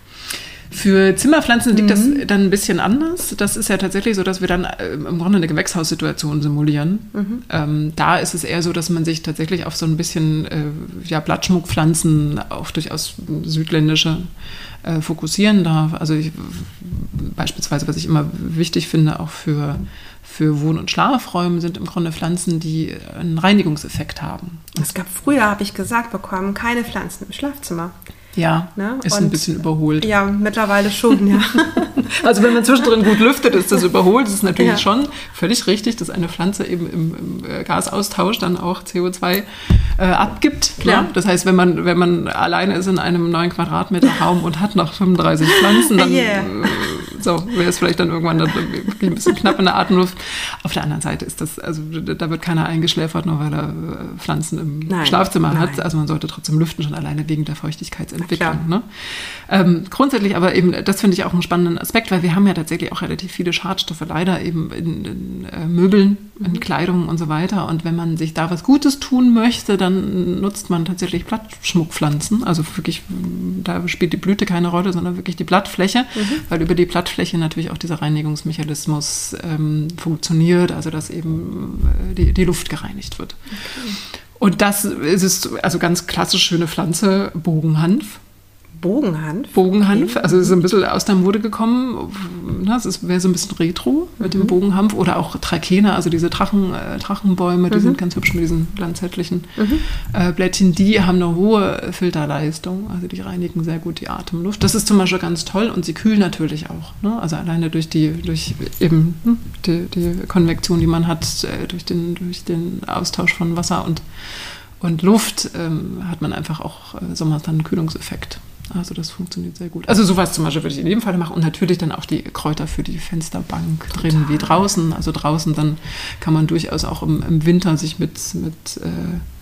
Für Zimmerpflanzen liegt mhm. das dann ein bisschen anders. Das ist ja tatsächlich so, dass wir dann im Grunde eine Gewächshaussituation simulieren. Mhm. Ähm, da ist es eher so, dass man sich tatsächlich auf so ein bisschen äh, ja, Blattschmuckpflanzen, auch durchaus südländische, äh, fokussieren darf. Also ich, beispielsweise, was ich immer wichtig finde, auch für, für Wohn- und Schlafräume, sind im Grunde Pflanzen, die einen Reinigungseffekt haben. Es gab früher, habe ich gesagt bekommen, keine Pflanzen im Schlafzimmer. Ja, ne? Ist und, ein bisschen überholt. Ja, mittlerweile schon, ja. Also wenn man zwischendrin gut lüftet, ist das überholt. Das ist natürlich ja. schon völlig richtig, dass eine Pflanze eben im, im Gasaustausch dann auch C O zwei äh, abgibt. Klar. Ne? Das heißt, wenn man, wenn man alleine ist in einem neun Quadratmeter Raum und hat noch fünfunddreißig Pflanzen, dann yeah. äh, so, wäre es vielleicht dann irgendwann dann ein bisschen knapp in der Atemluft. Auf der anderen Seite ist das, also da wird keiner eingeschläfert, nur weil er Pflanzen im nein, Schlafzimmer nein. hat. Also man sollte trotzdem lüften, schon alleine wegen der Feuchtigkeitsentwicklung. Ne? Ähm, grundsätzlich aber eben, das finde ich auch einen spannenden Aspekt, weil wir haben ja tatsächlich auch relativ viele Schadstoffe, leider eben in, in äh, Möbeln, in mhm. Kleidung und so weiter. Und wenn man sich da was Gutes tun möchte, dann nutzt man tatsächlich Blattschmuckpflanzen. Also wirklich, da spielt die Blüte keine Rolle, sondern wirklich die Blattfläche, mhm. weil über die Blattfläche natürlich auch dieser Reinigungsmechanismus ähm, funktioniert, also dass eben äh, die, die Luft gereinigt wird. Okay. Und das ist also ganz klassisch schöne Pflanze, Bogenhanf. Bogenhanf? Bogenhanf, also es ist ein bisschen aus der Mode gekommen. Das wäre so ein bisschen Retro mit mhm. dem Bogenhanf oder auch Trakehner, also diese Drachen, äh, Drachenbäume, die mhm. sind ganz hübsch mit diesen lanzettlichen mhm. äh, Blättchen. Die haben eine hohe Filterleistung, also die reinigen sehr gut die Atemluft. Das ist zum Beispiel ganz toll und sie kühlen natürlich auch. Ne? Also alleine durch die, durch eben hm, die, die Konvektion, die man hat, äh, durch den, durch den Austausch von Wasser und, und Luft, ähm, hat man einfach auch äh, sommers dann einen Kühlungseffekt. Also das funktioniert sehr gut. Also sowas zum Beispiel würde ich in jedem Fall machen und natürlich dann auch die Kräuter für die Fensterbank Total. Drin wie draußen. Also draußen dann kann man durchaus auch im, im Winter sich mit, mit äh,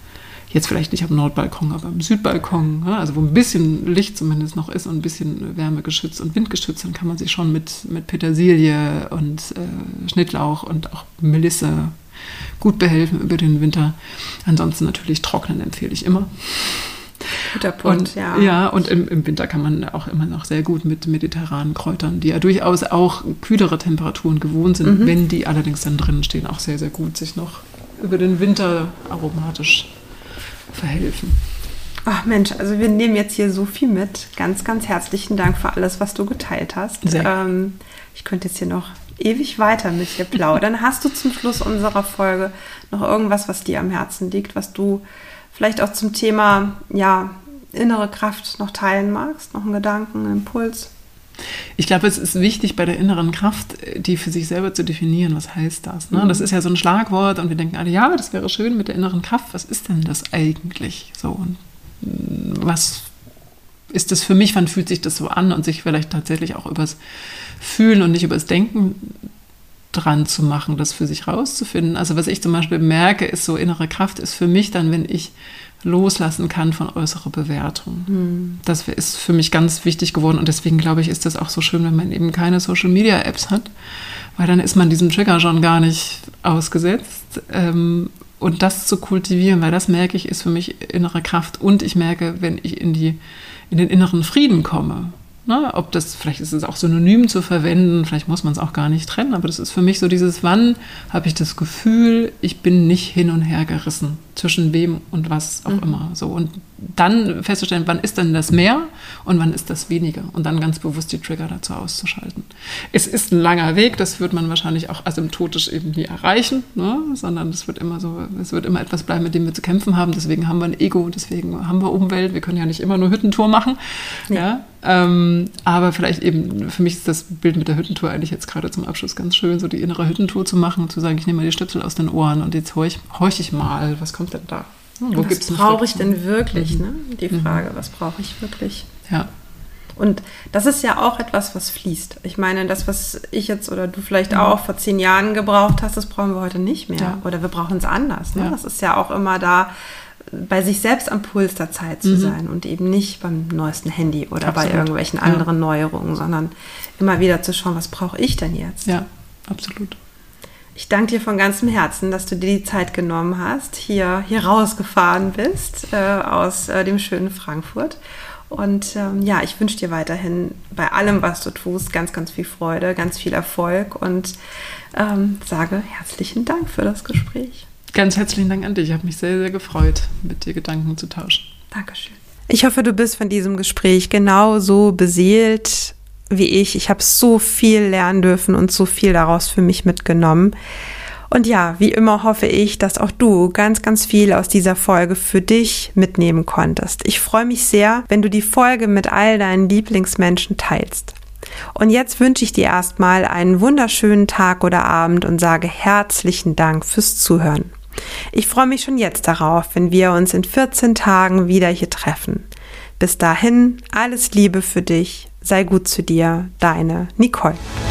Jetzt vielleicht nicht am Nordbalkon, aber am Südbalkon, ja, also wo ein bisschen Licht zumindest noch ist und ein bisschen Wärme geschützt und windgeschützt, dann kann man sich schon mit, mit Petersilie und äh, Schnittlauch und auch Melisse gut behelfen über den Winter. Ansonsten natürlich trocknen empfehle ich immer. Guter Punkt, und, ja. Ja, und im, im Winter kann man auch immer noch sehr gut mit mediterranen Kräutern, die ja durchaus auch kühlere Temperaturen gewohnt sind, mhm. wenn die allerdings dann drinnen stehen, auch sehr, sehr gut sich noch über den Winter aromatisch verhelfen. Ach Mensch, also wir nehmen jetzt hier so viel mit. Ganz, ganz herzlichen Dank für alles, was du geteilt hast. Ähm, ich könnte jetzt hier noch ewig weiter mit dir plaudern. Hast du zum Schluss unserer Folge noch irgendwas, was dir am Herzen liegt, was du vielleicht auch zum Thema ja, innere Kraft noch teilen magst? Noch einen Gedanken, einen Impuls? Ich glaube, es ist wichtig, bei der inneren Kraft, die für sich selber zu definieren, was heißt das? Ne? Mhm. Das ist ja so ein Schlagwort und wir denken alle, ja, das wäre schön mit der inneren Kraft. Was ist denn das eigentlich? So, und was ist das für mich? Wann fühlt sich das so an? Und sich vielleicht tatsächlich auch übers Fühlen und nicht übers Denken dran zu machen, das für sich rauszufinden. Also was ich zum Beispiel merke, ist so, innere Kraft ist für mich dann, wenn ich loslassen kann von äußerer Bewertung. Hm. Das ist für mich ganz wichtig geworden und deswegen glaube ich, ist das auch so schön, wenn man eben keine Social-Media-Apps hat, weil dann ist man diesem Trigger schon gar nicht ausgesetzt. Und das zu kultivieren, weil das merke ich, ist für mich innere Kraft und ich merke, wenn ich in die, in den inneren Frieden komme, ne, ob das, vielleicht ist es auch synonym zu verwenden, vielleicht muss man es auch gar nicht trennen, aber das ist für mich so dieses, wann habe ich das Gefühl, ich bin nicht hin und her gerissen, zwischen wem und was auch mhm. immer. So. Und dann festzustellen, wann ist denn das mehr und wann ist das weniger und dann ganz bewusst die Trigger dazu auszuschalten. Es ist ein langer Weg, das wird man wahrscheinlich auch asymptotisch eben nie erreichen, ne, sondern es wird immer so, es wird immer etwas bleiben, mit dem wir zu kämpfen haben, deswegen haben wir ein Ego, deswegen haben wir Umwelt, wir können ja nicht immer nur Hüttentour machen, nee. ja, ähm, aber vielleicht eben, für mich ist das Bild mit der Hüttentour eigentlich jetzt gerade zum Abschluss ganz schön, so die innere Hüttentour zu machen, zu sagen, ich nehme mal die Stöpsel aus den Ohren und jetzt horch, horch ich mal, was kommt denn da? Wo was brauche ich denn wirklich? Mhm. Ne? Die Frage, mhm. was brauche ich wirklich? Ja. Und das ist ja auch etwas, was fließt. Ich meine, das, was ich jetzt oder du vielleicht mhm. auch vor zehn Jahren gebraucht hast, das brauchen wir heute nicht mehr. Ja. Oder wir brauchen es anders. Ne? Ja. Das ist ja auch immer da, bei sich selbst am Puls der Zeit zu mhm. sein und eben nicht beim neuesten Handy oder absolut. Bei irgendwelchen anderen ja. Neuerungen, sondern immer wieder zu schauen, was brauche ich denn jetzt? Ja, absolut. Ich danke dir von ganzem Herzen, dass du dir die Zeit genommen hast, hier, hier rausgefahren bist äh, aus äh, dem schönen Frankfurt. Und ähm, ja, ich wünsche dir weiterhin bei allem, was du tust, ganz, ganz viel Freude, ganz viel Erfolg und ähm, sage herzlichen Dank für das Gespräch. Ganz herzlichen Dank an dich. Ich habe mich sehr, sehr gefreut, mit dir Gedanken zu tauschen. Dankeschön. Ich hoffe, du bist von diesem Gespräch genauso beseelt wie ich. Ich habe so viel lernen dürfen und so viel daraus für mich mitgenommen. Und ja, wie immer hoffe ich, dass auch du ganz, ganz viel aus dieser Folge für dich mitnehmen konntest. Ich freue mich sehr, wenn du die Folge mit all deinen Lieblingsmenschen teilst. Und jetzt wünsche ich dir erstmal einen wunderschönen Tag oder Abend und sage herzlichen Dank fürs Zuhören. Ich freue mich schon jetzt darauf, wenn wir uns in vierzehn Tagen wieder hier treffen. Bis dahin, alles Liebe für dich. Sei gut zu dir, deine Nicole.